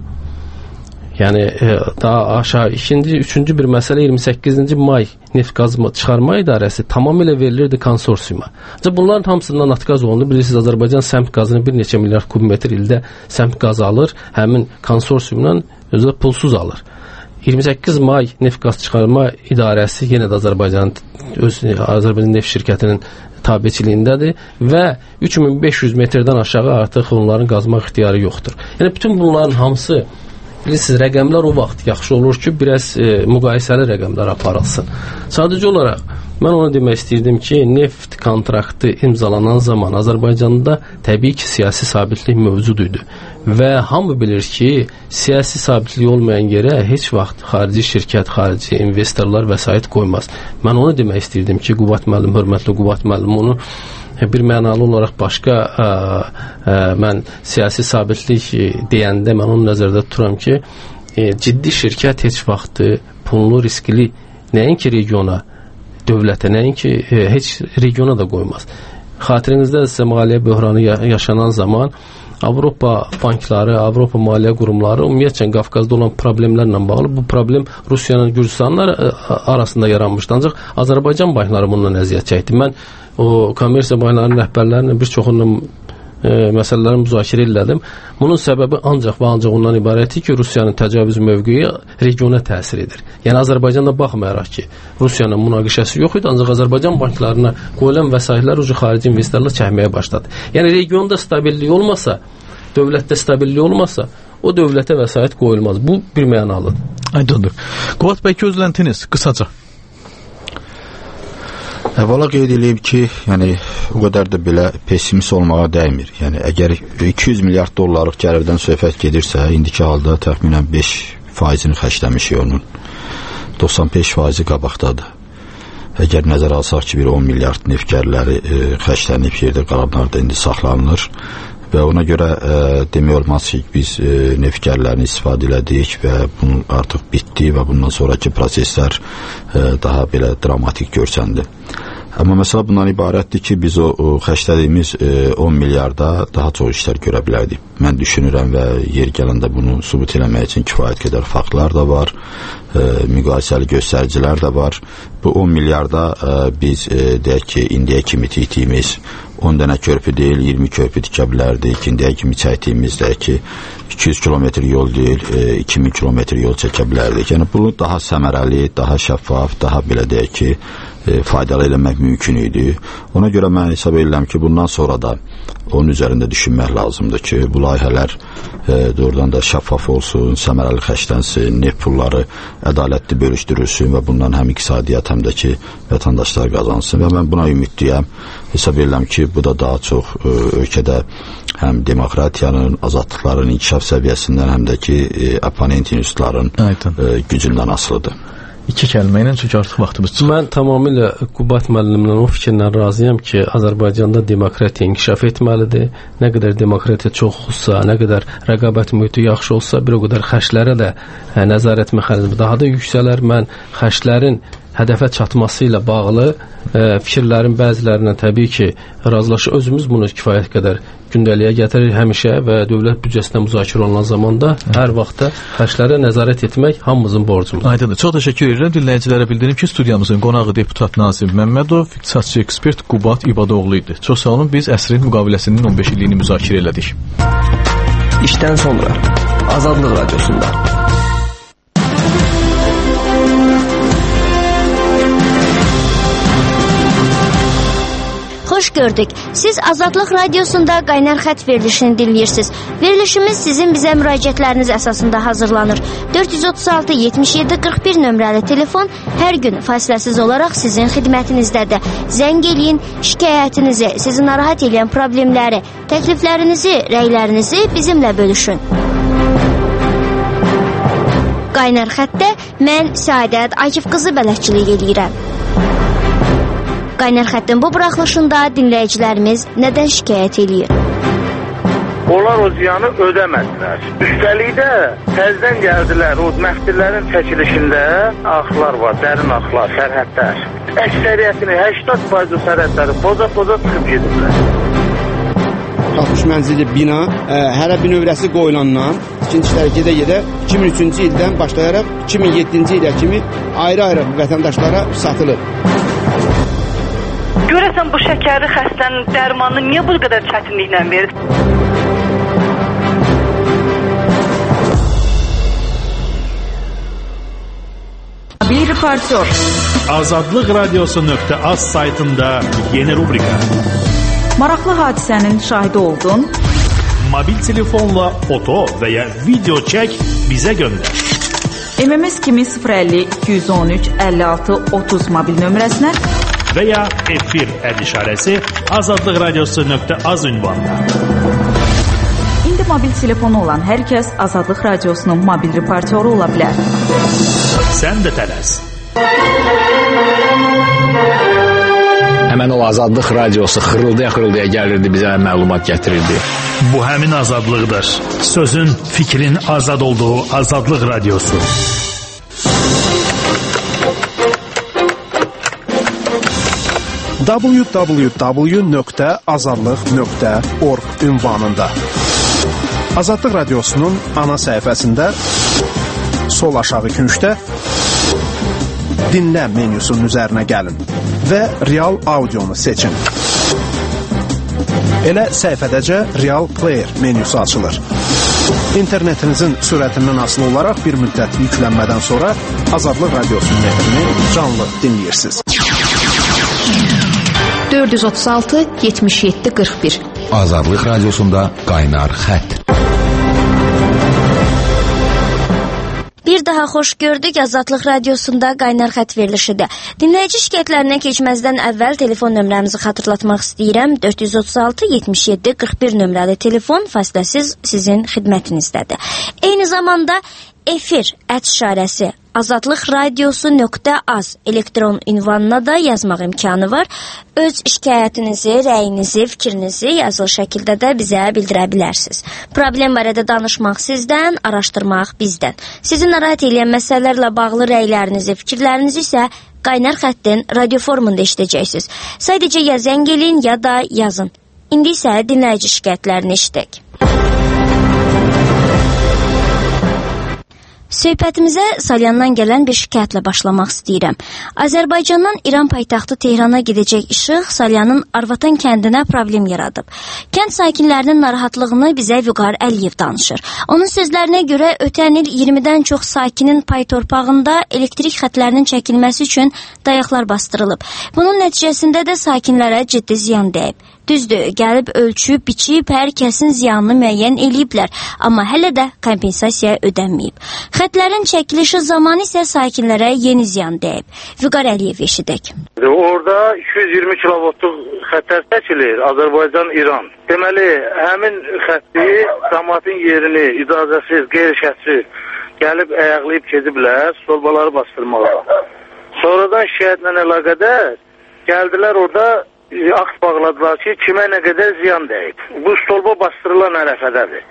Yəni e, daha aşağı ikinci, üçüncü bir məsələ iyirmi səkkizinci may neft qaz çıxarma idarəsi tamamilə verilirdi konsorsiyuma. Ancaq bunların hamısından atqaz olundu. Bilirsiniz, Azərbaycan səmt qazını bir neçə milyard kubmetr ildə səmt qaz alır, həmin konsorsiyumla özü pulsuz alır. iyirmi səkkiz may neft qaz çıxarma idarəsi yenə də Azərbaycanın öz Azərbaycan neft şirkətinin tabiçiliyindədir və üç min beş yüz metrdən aşağı artıq onların qazmaq ixtiyarı yoxdur. Yəni bütün bunların hamısı bilirsiniz, rəqəmlər o vaxt yaxşı olur ki, biraz e, müqayisəli rəqəmlər aparılsın. Sadəcə olaraq mən onu demək istəyirdim ki, neft kontraktı imzalanan zaman Azərbaycanda təbii ki, siyasi sabitlik mövcud idi və hamı bilir ki, siyasi sabitlik olmayan yerə heç vaxt xarici şirkət, xarici investorlar vəsait qoymaz. Mən onu demək istəyirdim ki, Qubat müəllim, hörmətli Qubat müəllim, onu bir mənalı olaraq başqa ə, ə, mən siyasi sabitlik deyəndə mən onu nəzərdə tuturam ki, e, ciddi şirkət heç vaxt pulunu riskli nəinki regiona, dövlətə, nəinki e, heç regiona da qoymaz. Xatirinizdə sizə maliyyə böhranı yaşanan zaman Avropa bankları, Avropa maliyyə qurumları ümumiyyətlə Qafqazda olan problemlərlə bağlı bu problem Rusiyanın, Gürcüstanlar arasında yaranmışdı. Ancaq Azərbaycan bankları bundan əziyyət çəkdi. Mən o kommersiya banklarının rəhbərlərinin bir çoxunun e, məsələləri müzakirə elədim. Bunun səbəbi ancaq və ancaq ondan ibarətdir ki, Rusiyanın təcavüz mövqeyi regiona təsir edir. Yəni Azərbaycanda baxmayaraq ki, Rusiyanın münaqişəsi yox idi, ancaq Azərbaycan banklarına qoyulan vəsaitlər ucu xarici investorlar çəkməyə başladı. Yəni regionda stabillik olmasa, dövlətdə stabillik olmasa, o dövlətə vəsait qoyulmaz. Bu bir mənalıdır. Aydındır. Qubat bəy, gözləntiniz qısaca. Əvvəla qeyd edeyim ki, yəni o qədər də belə pessimist olmağa dəymir. Yəni əgər iki yüz milyard dollarlıq gəlirdən söhbət gedirsə, indiki halda təxminən beş faizini xərcləmişik onun. doxsan beş faizi qabaqdadır. Əgər nəzərə alsaq ki, bir on milyard neft gəlirləri e, xərclənib yerdə qalanlar da indi saxlanılır və ona görə e, demək olmaz ki, biz e, neft gəlirlərini istifadə elədik və bunun artıq bitdi və bundan sonraki proseslər e, daha belə dramatik görsəndi. Amma məsələ bundan ibarətdir ki, biz o, o xərclədiyimiz e, on milyarda daha çox işlər görə bilərdik. Mən düşünürəm və yer gələndə bunu sübut eləmək üçün kifayət qədər faktlar da var, e, müqayisəli göstəricilər də var. Bu on milyarda e, biz e, deyək ki, indiyə kimi tikdiyimiz on dənə körpü deyil, iyirmi körpü tikə bilərdik. İndiyə kimi çəkdiyimiz deyək ki, iki yüz kilometr yol deyil, e, iki min kilometr yol çəkə bilərdik. Yəni bunu daha səmərəli, daha şəffaf, daha belə deyək ki, e, faydalı eləmək mümkün idi. Ona görə mən hesab edirəm ki, bundan sonra da onun üzərində düşünmək lazımdır ki, bu layihələr e, doğrudan da şəffaf olsun, səmərəli xərclənsin, neft pulları ədalətli bölüşdürülsün və bundan həm iqtisadiyyat, həm də ki, vətəndaşlar qazansın və mən buna ümidliyəm. Hesab edirəm ki, bu da daha çox e, ölkədə həm demokratiyanın, azadlıqların inkişaf səviyyəsindən, həm də ki, e, oponent institutların e, gücündən asılıdır. İki kəlmə ilə, çünki artıq vaxtımız çıxır. Mən tamamilə Qubat müəllimlə o fikirlə razıyam ki, Azərbaycanda demokratiya inkişaf etməlidir. Nə qədər demokratiya çox olsa, nə qədər rəqabət mühiti yaxşı olsa, bir o qədər xərclərə də hə, nəzarət mexanizmi daha da yüksələr. Mən xərclərin hədəfə çatması ilə bağlı e, fikirlərin bəzilərindən təbii ki, razılaşır. Özümüz bunu kifayət qədər gündəliyə gətirir həmişə və dövlət büdcəsində müzakirə olunan zamanda Hı. hər vaxtda xərclərə nəzarət etmək hamımızın borcumuzdur. Aydındır. Çox təşəkkür edirəm. Dinləyicilərə bildirim ki, studiyamızın qonağı deputat Nazim Məmmədov, iqtisadçı ekspert Qubat İbadoğlu idi. Çox sağ olun. Biz əsrin müqaviləsinin on beş illiyini müzakirə elədik. İşdən sonra Azadlıq Radiosunda. Xoş gördük. Siz Azadlıq Radiosunda Qaynar Xət verilişini dinləyirsiniz. Verilişimiz sizin bizə müraciətləriniz əsasında hazırlanır. dörd yüz otuz altı yetmiş yeddi qırx bir nömrəli telefon hər gün fasiləsiz olaraq sizin xidmətinizdədir. Zəng eləyin, şikayətinizi, sizi narahat edən problemləri, təkliflərinizi, rəylərinizi bizimlə bölüşün. Qaynar Xətdə mən Səadət Akif qızı bələdçilik edirəm. Qaynar Xəttin bu buraxılışında dinləyicilərimiz nədən şikayət edir? Onlar o ziyanı ödəmədilər. Üstəlik də təzdən gəldilər, o məxdirlərin çəkilişində axlar var, dərin axlar, sərhədlər. Əksəriyyətini, səksən faiz sərhədləri poza-poza çıxıb gedirlər. altmış mənzilli bina ə, hələ bir növrəsi qoyulandan ikinci gedə-gedə iki min üçüncü ildən başlayaraq iki min yeddinci ilə kimi ayrı-ayrı vətəndaşlara satılır. Görəsən bu şəkərli xəstənin dərmanını niyə bu qədər çətinliklə verir? Bir reportyor. Azadlıq Radiosu nöqtə az saytında yeni rubrika. Maraqlı hadisənin şahidi oldun. Mobil telefonla foto və ya video çək bizə göndər. M M S kimi sıfır əlli iki yüz on üç əlli altı otuz mobil nömrəsinə və ya efir əd işarəsi Azadlıq Radiosu nöqtə az ünvanına. İndi mobil telefonu olan hər kəs Azadlıq Radiosunun mobil reportyoru ola bilər. Sən də tələs. Həmən o Azadlıq Radiosu xırıldaya-xırıldaya gəlirdi, bizə məlumat gətirirdi. Bu həmin azadlıqdır. Sözün, fikrin azad olduğu Azadlıq Radiosu. w w w nöqtə azadlıq nöqtə org ünvanında Azadlıq Radiosunun ana səhifəsində sol aşağı küncdə dinlə menyusunun üzərinə gəlin və real audionu seçin. Elə səhifədəcə Real Player menyusu açılır. İnternetinizin sürətindən asılı olaraq bir müddət yüklənmədən sonra Azadlıq Radiosunun efrini canlı dinləyirsiniz. dörd yüz otuz altı yetmiş yeddi qırx bir Azadlıq Radiosunda Qaynar Xət. Bir daha xoş gördük. Azadlıq Radiosunda Qaynar Xət verilişidir. Dinləyici şikayətlərinə keçməzdən əvvəl telefon nömrəmizi xatırlatmaq istəyirəm. dörd yüz otuz altı yetmiş yeddi qırx bir nömrəli telefon fasiləsiz sizin xidmətinizdədir. Eyni zamanda efir ət işarəsi azadlıq radiosu nöqtə az elektron ünvanına da yazmaq imkanı var. Öz şikayətinizi, rəyinizi, fikrinizi yazılı şəkildə də bizə bildirə bilərsiniz. Problem barədə danışmaq sizdən, araşdırmaq bizdən. Sizi narahat edən məsələlərlə bağlı rəylərinizi, fikirlərinizi isə Qaynar Xəttin radio formunda eşidəcəksiniz. Sadəcə ya zəng eləyin, ya da yazın. İndi isə dinləyici şikayətlərini eşidək. Söhbətimizə Salyandan gələn bir şikayətlə başlamaq istəyirəm. Azərbaycandan İran paytaxtı Tehrana gedəcək işıq Salyanın Arvatan kəndinə problem yaradıb. Kənd sakinlərinin narahatlığını bizə Vüqar Əliyev danışır. Onun sözlərinə görə ötən il iyirmidən çox sakinin pay torpağında elektrik xətlərinin çəkilməsi üçün dayaqlar bastırılıb. Bunun nəticəsində də sakinlərə ciddi ziyan dəyib. Düzdür, gəlib ölçüb, biçib, hər kəsin ziyanını müəyyən eləyiblər, amma hələ də kompensasiya ödənməyib. Xətlərin çəkilişi zamanı isə sakinlərə yeni ziyan dəyib. Vüqar Əliyev eşidək. Orada iki yüz iyirmi kilovoltluq xətlər çəkilir, Azərbaycan-İran. Deməli, həmin xətti cəmaətin yerini icazəsiz, qeyri-şərtsiz gəlib əyaqlayıb gediblər, stolbaları bastırmağa. Sonradan şikayətlə əlaqədar gəldilər orada akt bağladılar ki, kimə nə qədər ziyan dəyib. Bu stolba bastırılan ərəfədədir.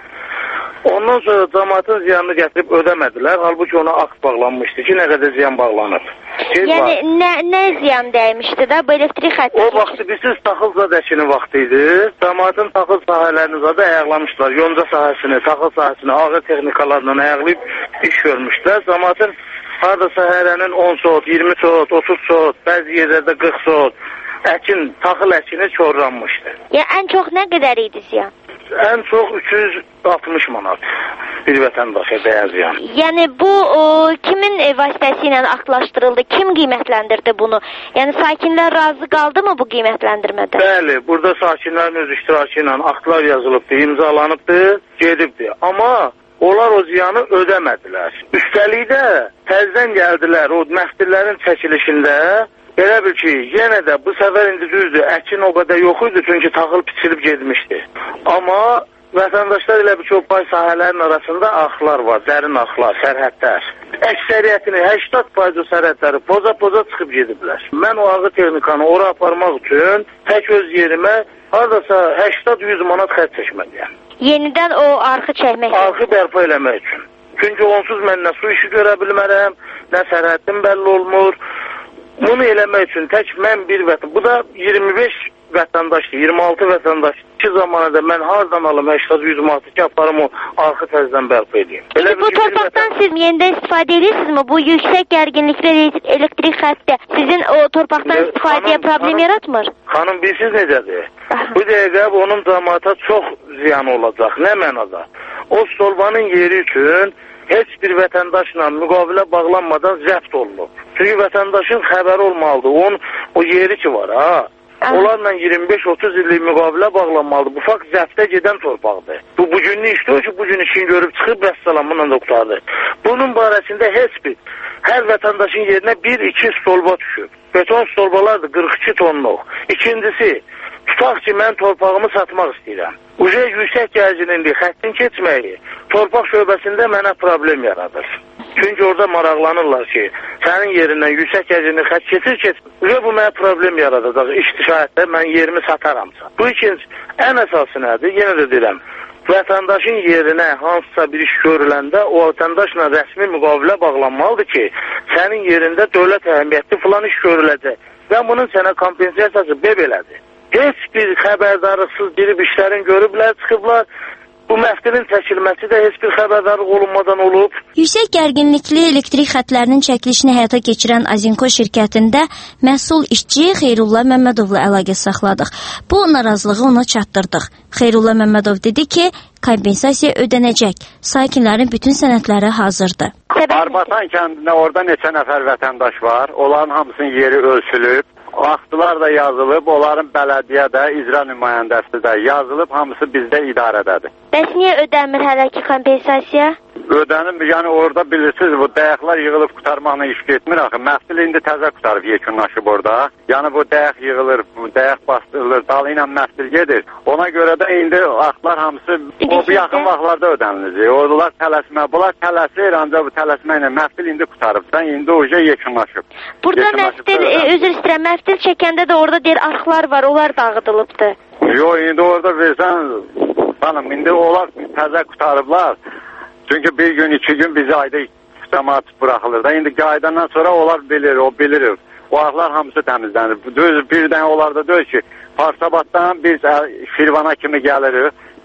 Ondan sonra cəmaətin ziyanını gətirib ödəmədilər. Halbuki ona akt bağlanmışdı ki, nə qədər ziyan bağlanıb. Şey yəni, nə, nə ziyan dəymişdi də bu elektrik xətti? O vaxtı bilirsiniz, taxıl zad əkini vaxtı idi. Cəmaətin taxıl sahələrini zadə ayaqlamışlar. Yonca sahəsini, taxıl sahəsini ağır texnikalarla ayaqlayıb iş görmüşlər. Cəmaətin hardasa hərənin on sot, iyirmi sot, otuz sot, bəzi yerlərdə qırx sot əkin, taxıl əkini çorlanmışdı. Ya ən çox nə qədər idi ziyan? Ən çox üç yüz altmış manat bir vətəndaşa dəyər ziyan. Yəni bu o, kimin vasitəsilə aktlaşdırıldı? Kim qiymətləndirdi bunu? Yəni sakinlər razı qaldı mı bu qiymətləndirmədən? Bəli, burada sakinlərin öz iştirakı ilə aktlar yazılıbdı, imzalanıbdı, gedibdi. Amma onlar o ziyanı ödəmədilər. Üstəlik də təzdən gəldilər o məftillərin çəkilişində. Elə bil ki, yenə də bu səfər indi düzdür, əkin o qədər yox idi, çünki taxıl piçilib gedmişdi. Amma vətəndaşlar elə bil ki, o pay sahələrin arasında axlar var, dərin axlar, sərhədlər. Əksəriyyətini, səksən faiz o sərhədləri poza-poza çıxıb gediblər. Mən o ağır texnikanı ora aparmaq üçün tək öz yerimə haradasa səksən yüz manat xərc çəkməliyəm. Yenidən o arxı çəkmək? Arxı bərpa eləmək üçün. Çünki onsuz mən nə su işi görə bilmərəm, nə sərhəddim bəlli olmur. Bunu eləmək üçün tək mən bir vətən, bu da iyirmi beş vətəndaşdır, iyirmi altı vətəndaş. İki zamanında mən hardan alım səksən yüz manatı ki, aparım o arxı təzdən bərpa edeyim. Elə bu torpaqdan vətən... siz yenidən istifadə edirsinizmi? Bu yüksək gərginlikli elektrik xətti sizin o torpaqdan Şimdi, istifadəyə xanım, problem xanım, yaratmır? Xanım, bilirsiniz necədir? Bu dəqiqə onun cəmaata çox ziyanı olacaq. Nə mənada? O stolbanın yeri üçün heç bir vətəndaşla müqavilə bağlanmadan zəbt olunub. Çünki vətəndaşın xəbəri olmalıdır. Onun o yeri ki var ha. Onlarla iyirmi beş otuz illik müqavilə bağlanmalıdır. Bu fakt zəbtə gedən torpaqdır. Bu bugünlük işdir ki, bugün işini görüb çıxıb vəssalam bununla da qutardı. Bunun barəsində heç bir hər vətəndaşın yerinə bir iki stolba düşüb. Beton stolbalardır qırx iki tonluq. İkincisi, tutaq ki, mən torpağımı satmaq istəyirəm. Uca yüksək gərginlikli xəttin keçməyi torpaq şöbəsində mənə problem yaradır. Çünki orada maraqlanırlar ki, sənin yerindən yüksək gərginlikli xət keçir keçmir. Uca bu mənə problem yaradacaq. İştişayətdə mən yerimi sataramsa. Bu ikinci, ən əsası nədir? Yenə də deyirəm, vətəndaşın yerinə hansısa bir iş görüləndə o vətəndaşla rəsmi müqavilə bağlanmalıdır ki, sənin yerində dövlət əhəmiyyətli filan iş görüləcək və bunun sənə kompensasiyası B belədir. Heç bir xəbərdarlıqsız girib işlərin görüblər, çıxıblar. Bu məftilin çəkilməsi də heç bir xəbərdarlıq olunmadan olub. Yüksək gərginlikli elektrik xətlərinin çəkilişini həyata keçirən Azinko şirkətində məsul işçi Xeyrullah Məmmədovla əlaqə saxladıq. Bu narazılığı ona çatdırdıq. Xeyrullah Məmmədov dedi ki, kompensasiya ödənəcək. Sakinlərin bütün sənədləri hazırdır. Arvatan kəndində orada neçə nəfər vətəndaş var. Onların hamısının yeri ölçülüb. Vaxtlar da yazılıb, onların bələdiyyə də, icra nümayəndəsi də yazılıb, hamısı bizdə idarədədir. Bəs niyə ödənmir hələ ki kompensasiya? Ödənib, yəni orada bilirsiniz, bu dəyəqlər yığılıb qutarmaqla iş getmir axı. Məhsul indi təzə qutarıb, yekunlaşıb orada. Yəni bu dəyəq yığılır, bu dəyəq bastırılır, dalı ilə məhsul gedir. Ona görə də indi axtlar hamısı o bir yaxın vaxtlarda ödənilir. Onlar tələsmə, bunlar tələsir, ancaq bu tələsmə ilə məhsul indi qutarıbsan, indi oca yekunlaşıb. Burada məhsul, e, özür istəyirəm, məhsul çəkəndə də orada deyir arxlar var, onlar dağıdılıbdır. Yox, indi orada versən, hanım, indi onlar təzə qutarıblar. Çünki bir gün, iki gün bizi ayda cəmaat buraxılır da. İndi qaydandan sonra onlar bilir, o bilir. O axlar hamısı təmizlənir. Düz, birdən onlarda deyil ki, Parsabatdan biz Şirvana kimi gəlirik.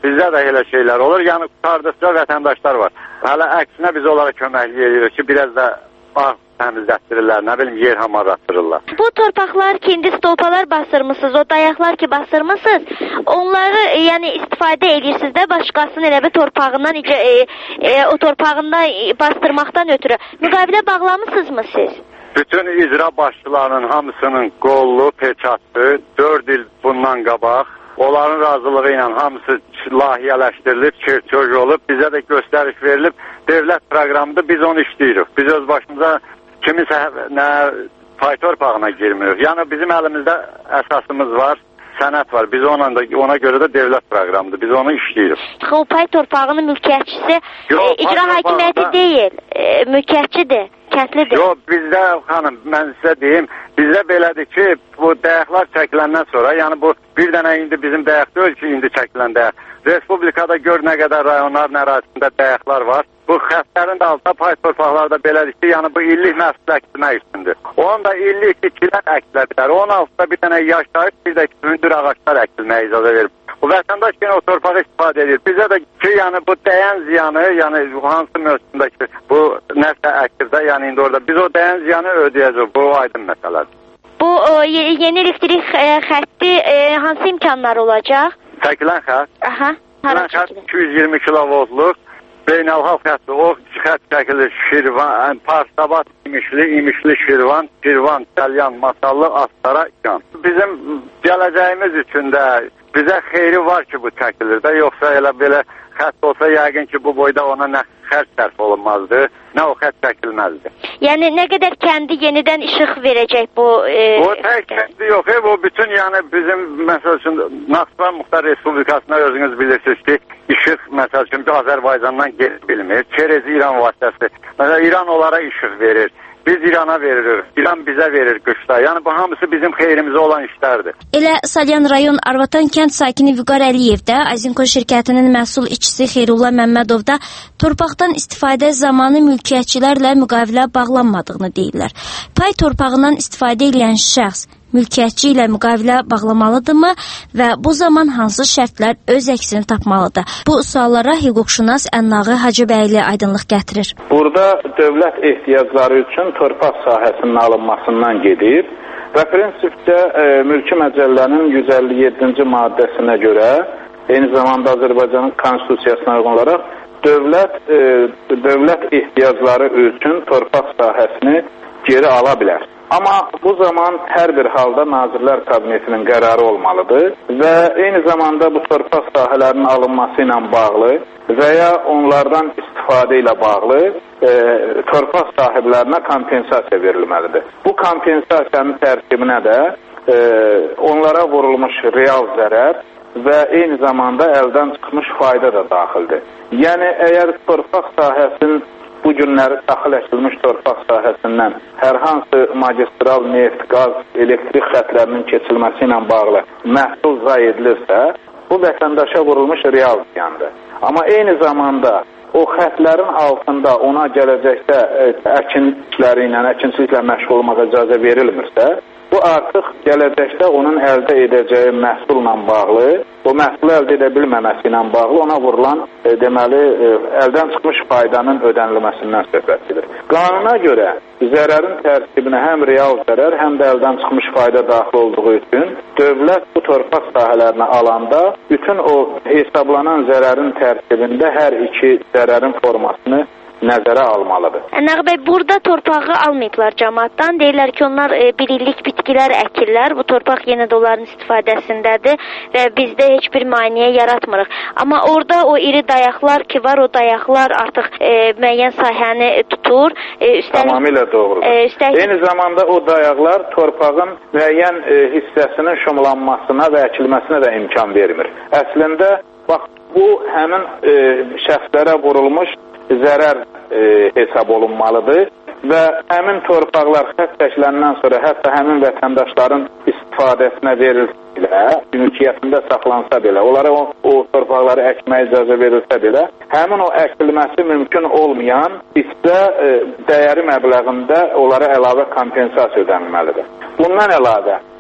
bizdə də elə şeylər olur. Yəni qutardıqca vətəndaşlar var. Hələ əksinə biz onlara köməklik edirik ki, biraz da bağ təmizlətdirirlər, nə bilim yer hamarlatdırırlar. Bu torpaqlar ki, indi stolpalar basırmısınız, o dayaqlar ki basırmısınız, onları e, yəni istifadə edirsiniz də başqasının elə bir torpağından e, e, o torpağından bastırmaqdan ötürü. Müqavilə bağlamısınızmı siz? Bütün icra başçılarının hamısının qollu, peçatlı, dörd il bundan qabaq onların razılığı ilə hamısı layihələşdirilib, çerçöj olub, bizə də göstəriş verilib, dövlət proqramıdır, biz onu işləyirik. Biz öz başımıza kimisə nə pay torpağına girmirik. Yəni bizim əlimizdə əsasımız var, sənət var. Biz ona, da, ona görə də dövlət proqramıdır, biz onu işləyirik. O pay torpağının mülkiyyətçisi e, icra hakimiyyəti deyil, e, mülkiyyətçidir. Kəndlidir. Yox, bizdə xanım, mən sizə deyim, bizdə belədir ki, bu dəyəqlər çəkiləndən sonra, yəni bu bir dənə indi bizim dəyəq deyil ki, indi çəkilən dəyəq. Respublikada gör nə qədər rayonların ərazisində dəyəqlər var. Bu xəttlərin də altında pay torpaqlarda belədir ki, yəni bu illik məhsul əkilmək üçündür. Onun da illik ikilər əkilə bilər. Onun altında bir dənə yaşayıb, bir də hündür ağaçlar əkilməyə icazə verib. Bu vətəndaş yenə o torpağı istifadə edir. Bizə də ki, yəni bu dəyən ziyanı, yəni hansı mövzusunda ki, bu nəsə əkirdə, yəni indi orada biz o dəyən ziyanı ödəyəcək. Bu aydın məsələdir. Bu o, yeni elektrik e, xətti e, hansı imkanlar olacaq? Çəkilən xətt? Aha. Çəkilən xətt iki yüz iyirmi kilovoltluq beynəlxalq xətti. O xətt çəkilir Şirvan, Parsabat, İmişli, İmişli, Şirvan, Şirvan, Səlyan, Masallı, Astara, İran. Bizim gələcəyimiz üçün də bizə xeyri var ki, bu çəkilir də, yoxsa elə belə xətt olsa yəqin ki, bu boyda ona nə xərc sərf olunmazdı, nə o xətt çəkilməzdi. Yəni nə qədər kəndi yenidən işıq verəcək bu? E, o tək kəndi yox, ev, o bütün yəni bizim, məsəl üçün, Naxçıvan Muxtar Respublikasına özünüz bilirsiniz ki, işıq, məsəl üçün, Azərbaycandan gelib bilmir, Çerez İran vasitəsi, məsəl İran onlara işıq verir. Biz İrana veririk, İran bizə verir qışda. Yəni bu hamısı bizim xeyrimizə olan işlərdir. Elə Salyan rayon Arvatan kənd sakini Vüqar Əliyev də Azinko şirkətinin məhsul işçisi Xeyrullah Məmmədov da torpaqdan istifadə zamanı mülkiyyətçilərlə müqavilə bağlanmadığını deyirlər. Pay torpağından istifadə edən şəxs mülkiyyətçi ilə müqavilə bağlamalıdırmı və bu zaman hansı şərtlər öz əksini tapmalıdır? Bu suallara hüquqşünas Ənnağı Hacıbəyli aydınlıq gətirir. Burada dövlət ehtiyacları üçün torpaq sahəsinin alınmasından gedir və prinsipdə e, mülki məcəllənin yüz əlli yeddinci maddəsinə görə, eyni zamanda Azərbaycanın konstitusiyasına uyğun olaraq dövlət, e, dövlət ehtiyacları üçün torpaq sahəsini geri ala bilər. Amma bu zaman hər bir halda Nazirlər Kabinetinin qərarı olmalıdır və eyni zamanda bu torpaq sahələrinin alınması ilə bağlı və ya onlardan istifadə ilə bağlı e, torpaq sahiblərinə kompensasiya verilməlidir. Bu kompensasiyanın tərkibinə də e, onlara vurulmuş real zərər və eyni zamanda əldən çıxmış fayda da daxildir. Yəni, əgər torpaq sahəsinin bu günləri daxil edilmiş torpaq sahəsindən hər hansı magistral neft, qaz, elektrik xətlərinin keçilməsi ilə bağlı məhsul zay edilirsə, bu vətəndaşa vurulmuş real ziyandır. Amma eyni zamanda o xətlərin altında ona gələcəkdə əkinçiləri ilə, əkinçiliklə məşğul olmağa icazə verilmirsə, bu artıq gələcəkdə onun əldə edəcəyi məhsulla bağlı, o məhsulu əldə edə bilməməsi ilə bağlı ona vurulan e, deməli e, əldən çıxmış faydanın ödənilməsindən söhbət edir. Qanuna görə zərərin tərkibinə həm real zərər, həm də əldən çıxmış fayda daxil olduğu üçün dövlət bu torpaq sahələrini alanda bütün o hesablanan zərərin tərkibində hər iki zərərin formasını nəzərə almalıdır. Ənnağı bəy, burada torpağı almayıblar cəmaatdan. Deyirlər ki, onlar e, bir illik bitkilər əkirlər. Bu torpaq yenə də onların istifadəsindədir və bizdə heç bir maneə yaratmırıq. Amma orada o iri dayaqlar ki var, o dayaqlar artıq e, müəyyən sahəni tutur. E, üstəlik, Tamamilə doğrudur. E, üstəlik... Eyni zamanda o dayaqlar torpağın müəyyən e, hissəsinin şumlanmasına və əkilməsinə də imkan vermir. Əslində, bax, bu həmin e, şəxslərə vurulmuş zərər e, hesab olunmalıdır və həmin torpaqlar xətt çəkiləndən sonra hətta həmin vətəndaşların istifadəsinə verilsə belə, mülkiyyətində saxlansa belə, onlara o, o torpaqları əkməyə icazə verilsə belə, həmin o əkilməsi mümkün olmayan hissə e, dəyəri məbləğində onlara əlavə kompensasiya ödənilməlidir. Bundan əlavə,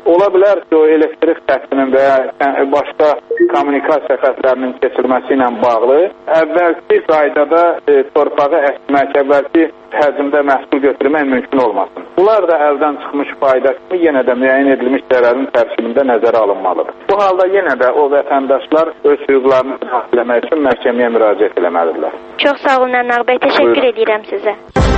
Ola bilər ki, o elektrik xəttinin və ya başqa kommunikasiya xəttlərinin keçilməsi ilə bağlı əvvəlki qaydada e, torpağı əkmək, əvvəlki həcmdə məhsul götürmək mümkün olmasın. Bunlar da əldən çıxmış fayda kimi yenə də müəyyən edilmiş zərərin tərkibində nəzərə alınmalıdır. Bu halda yenə də o vətəndaşlar öz hüquqlarını müdafiə üçün məhkəməyə müraciət etməlidirlər. Çox sağ olun Əmrah bəy, təşəkkür edirəm sizə.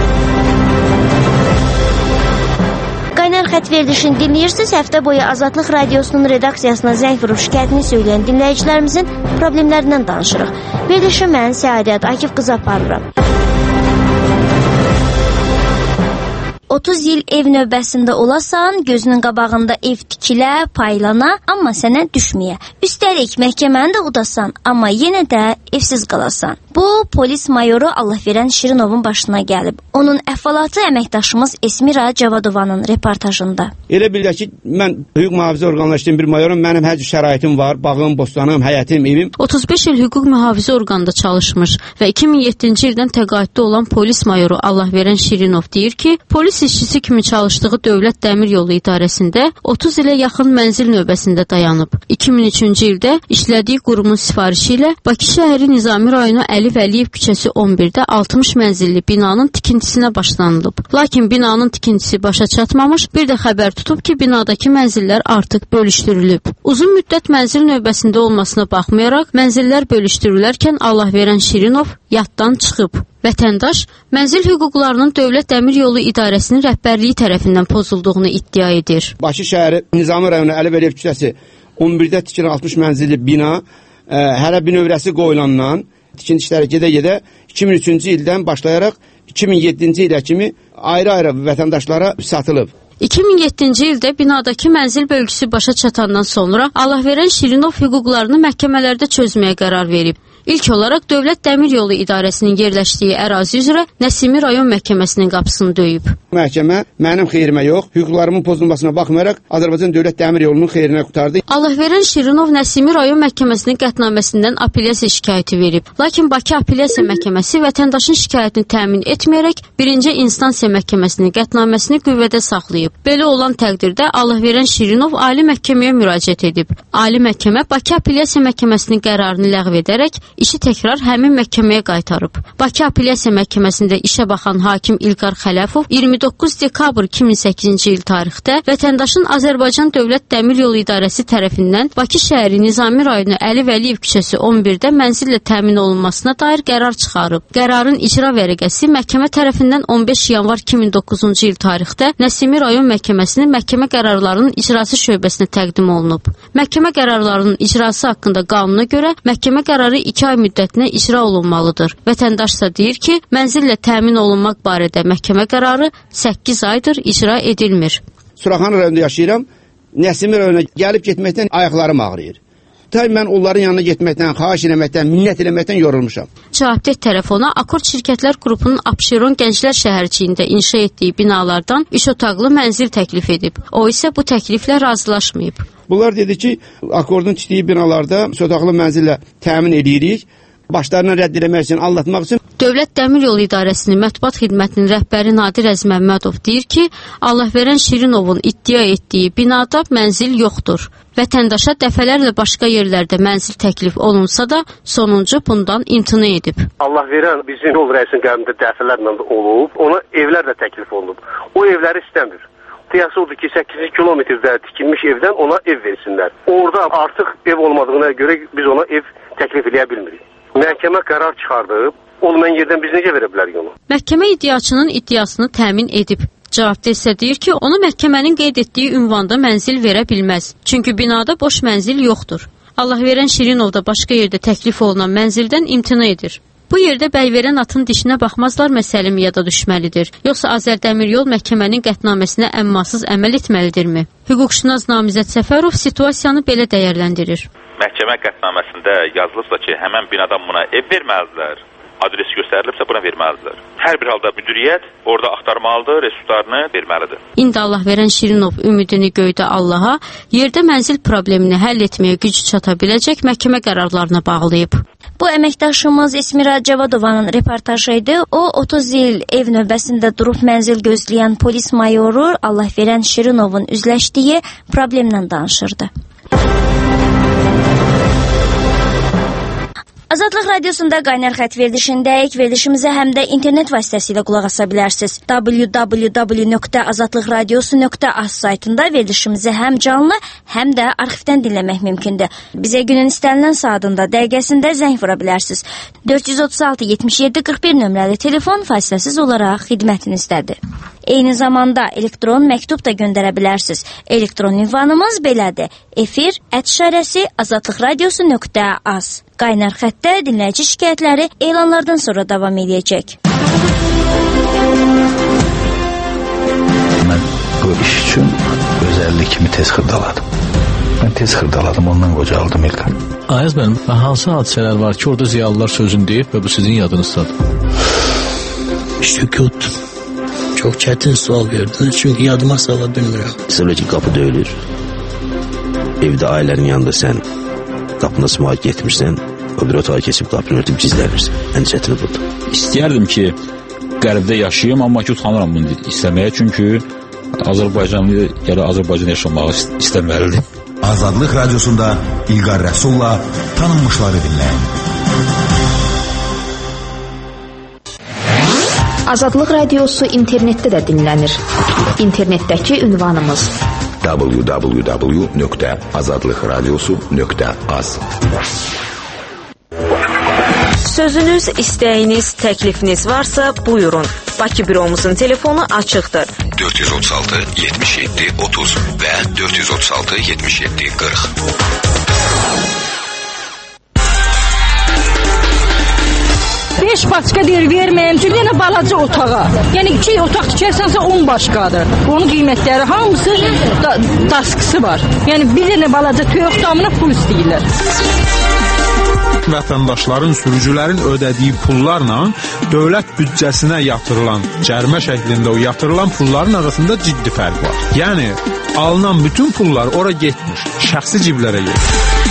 Qaynar xətt verilişini dinləyirsiniz. Həftə boyu Azadlıq Radiosunun redaksiyasına zəng vurub şikayətini söyləyən dinləyicilərimizin problemlərindən danışırıq. Verilişi mən Səadət Akif qızı aparıram. otuz il ev növbəsində olasan, gözünün qabağında ev tikilə, paylana, amma sənə düşməyə. Üstəlik məhkəməni də udasan, amma yenə də evsiz qalasan. Bu, polis mayoru Allahverən Şirinovun başına gəlib. Onun əhvalatı əməkdaşımız Esmira Cavadovanın reportajında. Elə bilək ki, mən hüquq mühafizə orqanında işləyən bir mayorum, mənim hər cür şəraitim var, bağım, bostanım, həyətim, evim. otuz beş il hüquq mühafizə orqanında çalışmış və iki min yeddinci ildən təqaüddə olan polis mayoru Allahverən Şirinov deyir ki, polis işçisi kimi çalışdığı Dövlət Dəmir Yolu İdarəsində otuz ilə yaxın mənzil növbəsində dayanıb. iki min üçüncü ildə işlədiyi qurumun sifarişi ilə Bakı şəhəri Nizami rayonu Əli Vəliyev küçəsi on birdə altmış mənzilli binanın tikintisinə başlanılıb. Lakin binanın tikintisi başa çatmamış, bir də xəbər tutub ki, binadakı mənzillər artıq bölüşdürülüb. Uzun müddət mənzil növbəsində olmasına baxmayaraq, mənzillər bölüşdürülərkən Allahverən Şirinov yaddan çıxıb. Vətəndaş mənzil hüquqlarının Dövlət Dəmir Yolu İdarəsinin rəhbərliyi tərəfindən pozulduğunu iddia edir. Bakı şəhəri Nizami rayonu Əli Vəliyev küçəsi on birdə tikilən altmış mənzilli bina ə, hələ binövrəsi qoyulandan tikinti işləri gedə-gedə iki min üçüncü ildən başlayaraq iki min yeddinci ilə kimi ayrı-ayrı vətəndaşlara satılıb. iki min yeddinci ildə binadakı mənzil bölgüsü başa çatandan sonra Allahverən Şirinov hüquqlarını məhkəmələrdə çözməyə qərar verib. İlk olaraq Dövlət Dəmir Yolu İdarəsinin yerləşdiyi ərazi üzrə Nəsimi rayon məhkəməsinin qapısını döyüb. Məhkəmə mənim xeyrimə yox, hüquqlarımın pozulmasına baxmayaraq Azərbaycan Dövlət Dəmir Yolunun xeyrinə qurtardı. Allahverən Şirinov Nəsimi rayon məhkəməsinin qətnaməsindən apellyasiya şikayəti verib. Lakin Bakı Apellyasiya Məhkəməsi vətəndaşın şikayətini təmin etməyərək birinci instansiya məhkəməsinin qətnaməsini qüvvədə saxlayıb. Belə olan təqdirdə Allahverən Şirinov Ali Məhkəməyə müraciət edib. Ali Məhkəmə Bakı Apellyasiya Məhkəməsinin qərarını ləğv edərək işi təkrar həmin məhkəməyə qaytarıb. Bakı Apellyasiya Məhkəməsində işə baxan hakim İlqar Xələfov iyirmi doqquz dekabr iki min səkkizinci il tarixdə vətəndaşın Azərbaycan Dövlət Dəmir Yolu İdarəsi tərəfindən Bakı şəhəri Nizami rayonu Əli Vəliyev küçəsi on birdə mənzillə təmin olunmasına dair qərar çıxarıb. Qərarın icra vərəqəsi məhkəmə tərəfindən on beş yanvar iki min doqquzuncu il tarixdə Nəsimi rayon məhkəməsinin məhkəmə qərarlarının icrası şöbəsinə təqdim olunub. Məhkəmə qərarlarının icrası haqqında qanuna görə məhkəmə qərarı iki ay müddətinə icra olunmalıdır. Vətəndaşsa deyir ki, mənzillə təmin olunmaq barədə məhkəmə qərarı səkkiz aydır icra edilmir. Suraxanı rayonunda yaşayıram. Nəsimi rayonuna gəlib getməkdən ayaqlarım ağrıyır. Tay mən onların yanına getməkdən, xahiş eləməkdən, minnət eləməkdən yorulmuşam. Cavabdeh telefona Akord Şirkətlər Qrupunun Abşeron Gənclər Şəhərciyində inşa etdiyi binalardan üç otaqlı mənzil təklif edib. O isə bu təkliflə razılaşmayıb. Bunlar dedi ki, Akordun tikdiyi binalarda üç otaqlı mənzillə təmin edirik. Başlarına rədd eləmək üçün, anlatmaq üçün. Dövlət Dəmir Yolu İdarəsinin mətbuat xidmətinin rəhbəri Nadir Əzməmmədov deyir ki, Allahverən Şirinovun iddia etdiyi binada mənzil yoxdur. Vətəndaşa dəfələrlə başqa yerlərdə mənzil təklif olunsa da, sonuncu bundan imtina edib. Allahverən bizim yol rəisinin qəbulunda dəfələrlə olub, ona evlər də təklif olunub. O evləri istəmir. Qiyası odur ki, səkkiz kilometrdə tikilmiş evdən ona ev versinlər. Orada artıq ev olmadığına görə biz ona ev təklif edə bilmirik. Məhkəmə qərar çıxardıb, olmayan yerdən biz necə verə bilərik onu? Məhkəmə iddiaçının iddiasını təmin edib. Cavabda isə deyir ki, onu məhkəmənin qeyd etdiyi ünvanda mənzil verə bilməz. Çünki binada boş mənzil yoxdur. Allahverən Şirinov da başqa yerdə təklif olunan mənzildən imtina edir. Bu yerdə bəyverən atın dişinə baxmazlar məsəlimi yada düşməlidir. Yoxsa Azərdəmiryol məhkəmənin qətnaməsinə əmmasız əməl etməlidirmi? Hüquqşünas Namizəd Səfərov situasiyanı belə dəyərləndirir. Məhkəmə qətnaməsində yazılıbsa ki, həmən binadan buna ev verməlidirlər. adresi göstərilibsə buna verməlidirlər. Hər bir halda müdiriyyət orada axtarmalıdır, resurslarını verməlidir. İndi Allahverən Şirinov ümidini göydə Allaha, yerdə mənzil problemini həll etməyə gücü çata biləcək məhkəmə qərarlarına bağlayıb. Bu əməkdaşımız Esmira Cavadovanın reportajı idi. O otuz il ev növbəsində durub mənzil gözləyən polis mayoru Allahverən Şirinovun üzləşdiyi problemlə danışırdı. Azadlıq Radiosunda Qaynar Xətt verilişindəyik. Verilişimizə həm də internet vasitəsilə qulaq asa bilərsiniz. w w w nöqtə azadlıq radiosu nöqtə az saytında verilişimizi həm canlı, həm də arxivdən dinləmək mümkündür. Bizə günün istənilən saatında, dəqiqəsində zəng vura bilərsiniz. dörd yüz otuz altı yetmiş yeddi qırx bir nömrəli telefon fasiləsiz olaraq xidmətinizdədir. Eyni zamanda elektron məktub da göndərə bilərsiniz. Elektron ünvanımız belədir. Efir ət işarəsi azadlıq radiosu nöqtə az. Qaynar Xəttdə dinləyici şikayətləri elanlardan sonra davam edəcək. Mən bu iş üçün öz əlli kimi tez xırdaladım. Mən tez xırdaladım, ondan qocaldım İlqar. Ayaz mənim, hansı hadisələr var ki, orada ziyalılar sözün deyib və bu sizin yadınızdadır? Sükut. Çox çətin sual verdiniz, çünki yadıma sala bilmirəm. Məsələ ki, qapı döyülür. Evdə ailənin yanında sən qapına sımaq getmirsən, o bir otağa keçib qapını örtüb gizlənirsən. Ən çətini budur. İstəyərdim ki, qərbdə yaşayayım, amma ki, utanıram bunu istəməyə, çünki Azərbaycanlı ya da Azərbaycan yaşamağı istəməlidir. Azadlıq Radiosunda İlqar Rəsulla tanınmışları dinləyin. Azadlıq Radiosu internetdə də dinlənir. İnternetdəki ünvanımız w w w nöqtə azadlıq radiosu nöqtə az. Sözünüz, istəyiniz, təklifiniz varsa buyurun. Bakı büromuzun telefonu açıqdır. dörd yüz otuz altı yetmiş yeddi otuz və dörd yüz otuz altı yetmiş yeddi qırx. beş başqa deyir verməyim, çünki yenə balaca otağa. Yəni iki otaq tikərsənsə on başqadır. Onun qiymətləri hamısı da, daskısı var. Yəni bir dənə balaca toyuq damına pul istəyirlər. Vətəndaşların, sürücülərin ödədiyi pullarla dövlət büdcəsinə yatırılan, cərimə şəklində o yatırılan pulların arasında ciddi fərq var. Yəni alınan bütün pullar ora getmir, şəxsi ciblərə gedir.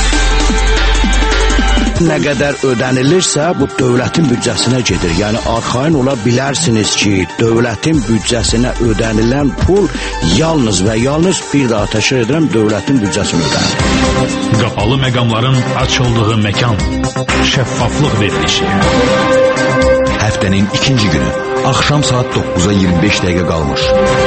Nə qədər ödənilirsə, bu dövlətin büdcəsinə gedir. Yəni, arxain ola bilərsiniz ki, dövlətin büdcəsinə ödənilən pul yalnız və yalnız bir daha təşkil edirəm, dövlətin büdcəsinə ödənilir. Qapalı məqamların açıldığı məkan, şəffaflıq verilişi. Həftənin ikinci günü, axşam saat doqquza iyirmi beş dəqiqə qalmış.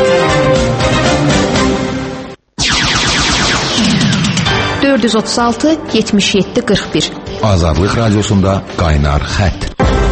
dörd yüz otuz altı yetmiş yeddi qırx bir. Azadlıq Radiosunda Qaynar Xətt.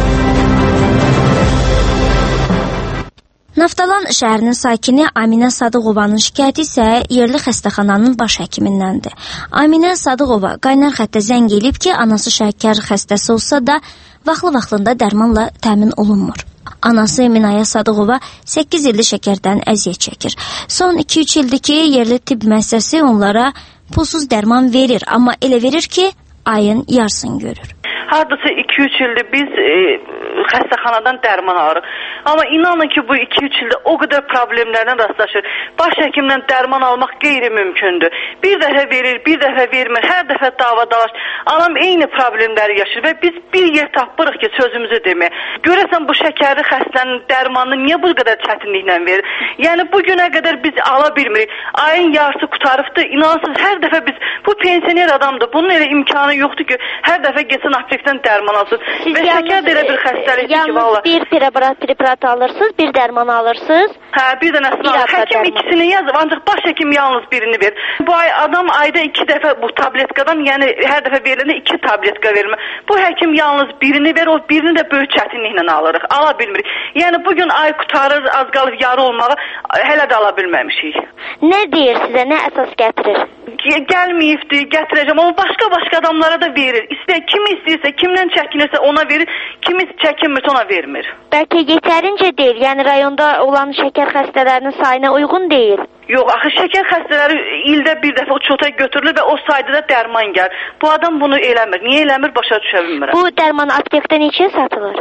Naftalan şəhərinin sakini Aminə Sadıqovanın şikayəti isə yerli xəstəxananın baş həkimindəndir. Aminə Sadıqova Qaynar Xəttə zəng elib ki, anası şəkər xəstəsi olsa da vaxtlı-vaxtında dərmanla təmin olunmur. Anası Minaya Sadıqova səkkiz ildir şəkərdən əziyyət çəkir. Son iki üç ildir ki, yerli tibb müəssisəsi onlara pulsuz dərman verir, amma elə verir ki, ayın yarısını görür. Hardasa iki üç ildir biz e, xəstəxanadan dərman alırıq. Amma inanın ki, bu iki üç ildə o qədər problemlərlə rastlaşır. Baş həkimdən dərman almaq qeyri-mümkündür. Bir dəfə verir, bir dəfə vermir, hər dəfə dava dalaş. Anam eyni problemləri yaşır və biz bir yer tapırıq ki, sözümüzü demək. Görəsən bu şəkərli xəstənin dərmanını niyə bu qədər çətinliklə verir? Yəni bu günə qədər biz ala bilmirik. Ayın yarısı qutarıbdır. İnansız hər dəfə biz, bu pensioner adamdır. Bunun elə imkanı yoxdur ki, hər dəfə geçsin aptekdən dərman alsın. Və şəkər də elə bir xəstəlikdir ki, valla. Bir preparat, preparat alırsınız, bir dərman alırsınız. Hə, bir dənəsini alır. Həkim ikisini yazır, ancaq baş həkim yalnız birini verir. Bu ay adam ayda iki dəfə bu tabletkadan, yəni hər dəfə veriləndə iki tabletka verilmir. Bu həkim yalnız birini verir, o birini də böyük çətinliklə alırıq. Ala bilmirik. Yəni bugün ay qutarır, az qalıb yarı olmağı hələ də ala bilməmişik. Nə deyir sizə, nə əsas gətirir? Gəlməyibdir, gətirəcəm. Amma başqa-başqa adamlara da verir. İstə, kim istəyirsə, kimdən çəkinirsə ona verir, kimi çəkinmirsə ona vermir. Bəlkə yetərincə deyil, yəni rayonda olan şəkər xəstələrinin sayına uyğun deyil. Yox, axı şəkər xəstələri ildə bir dəfə o çota götürülür və o sayda da dərman gəlir. Bu adam bunu eləmir. Niyə eləmir, başa düşə bilmirəm. Bu dərman aptekdə neçəyə satılır?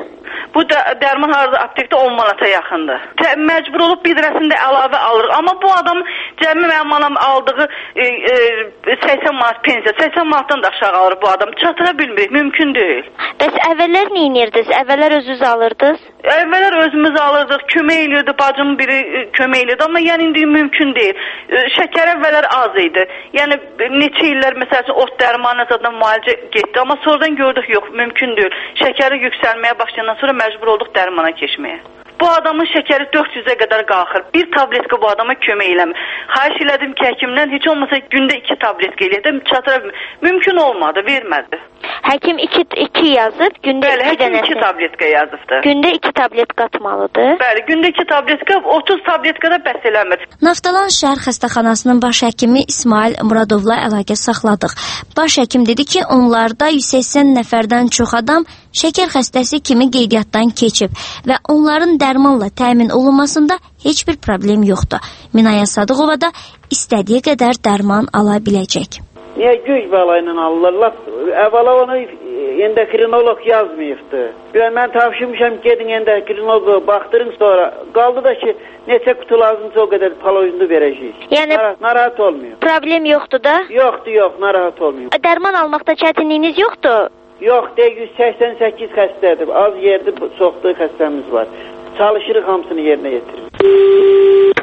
Bu da dərman harda aptekdə on manata yaxındır. Tə, məcbur olub bir dənəsində əlavə alırıq. Amma bu adam cəmi mənim anam aldığı e, e, səksən manat pensiya, səksən manatdan da aşağı alır bu adam. Çatıra bilmirik, mümkün deyil. Bəs əvvəllər nə edirdiniz? Əvvəllər özünüz alırdınız? Əvvəllər özümüz alırdıq, kömək eləyirdi, bacımın biri e, kömək eləyirdi. Amma yəni indi mümkün deyil. E, şəkər əvvəllər az idi. Yəni neçə illər məsəl üçün ot dərmanı zaten müalicə getdi. Amma sonradan gördük, yox, mümkün deyil. Şəkəri yüksəlməyə başlayandan sonra məcbur olduq dərmana keçməyə. Bu adamın şəkəri dörd yüzə qədər qalxır. Bir tabletka bu adama kömək eləmir. Xahiş elədim ki, həkimdən heç olmasa gündə iki tabletka eləyədim, çatıra bilmir. Mümkün olmadı, vermədi. Həkim iki, iki yazıb, gündə Bəli, iki dənəsi. Bəli, həkim iki tabletka yazıbdır. Gündə iki tabletka atmalıdır. Bəli, gündə iki tabletka, otuz tabletka da bəs eləmir. Naftalan şəhər xəstəxanasının baş həkimi İsmail Muradovla əlaqə saxladıq. Baş həkim dedi ki, onlarda yüz səksən nəfərdən çox adam şəkər xəstəsi kimi qeydiyyatdan keçib və onların dərmanla təmin olunmasında heç bir problem yoxdur. Minaya Sadıqova da istədiyi qədər dərman ala biləcək. Niyə göz bəla ilə alırlar? Əvvəla onu endokrinoloq yazmayıbdı. Mən tapşırmışam, gedin endokrinoloqa baxdırın sonra. Qaldı da ki, neçə qutu lazımsa o qədər palojunu verəcəyik. Yəni narahat, narahat olmuyor. Problem yoxdur da? Yoxdur, yox, narahat olmuyor. Dərman almaqda çətinliyiniz yoxdur? Yox, de yüz səksən səkkiz xəstədir. Az yerdə çoxlu xəstəmiz var. Çalışırıq hamısını yerinə yetiririk.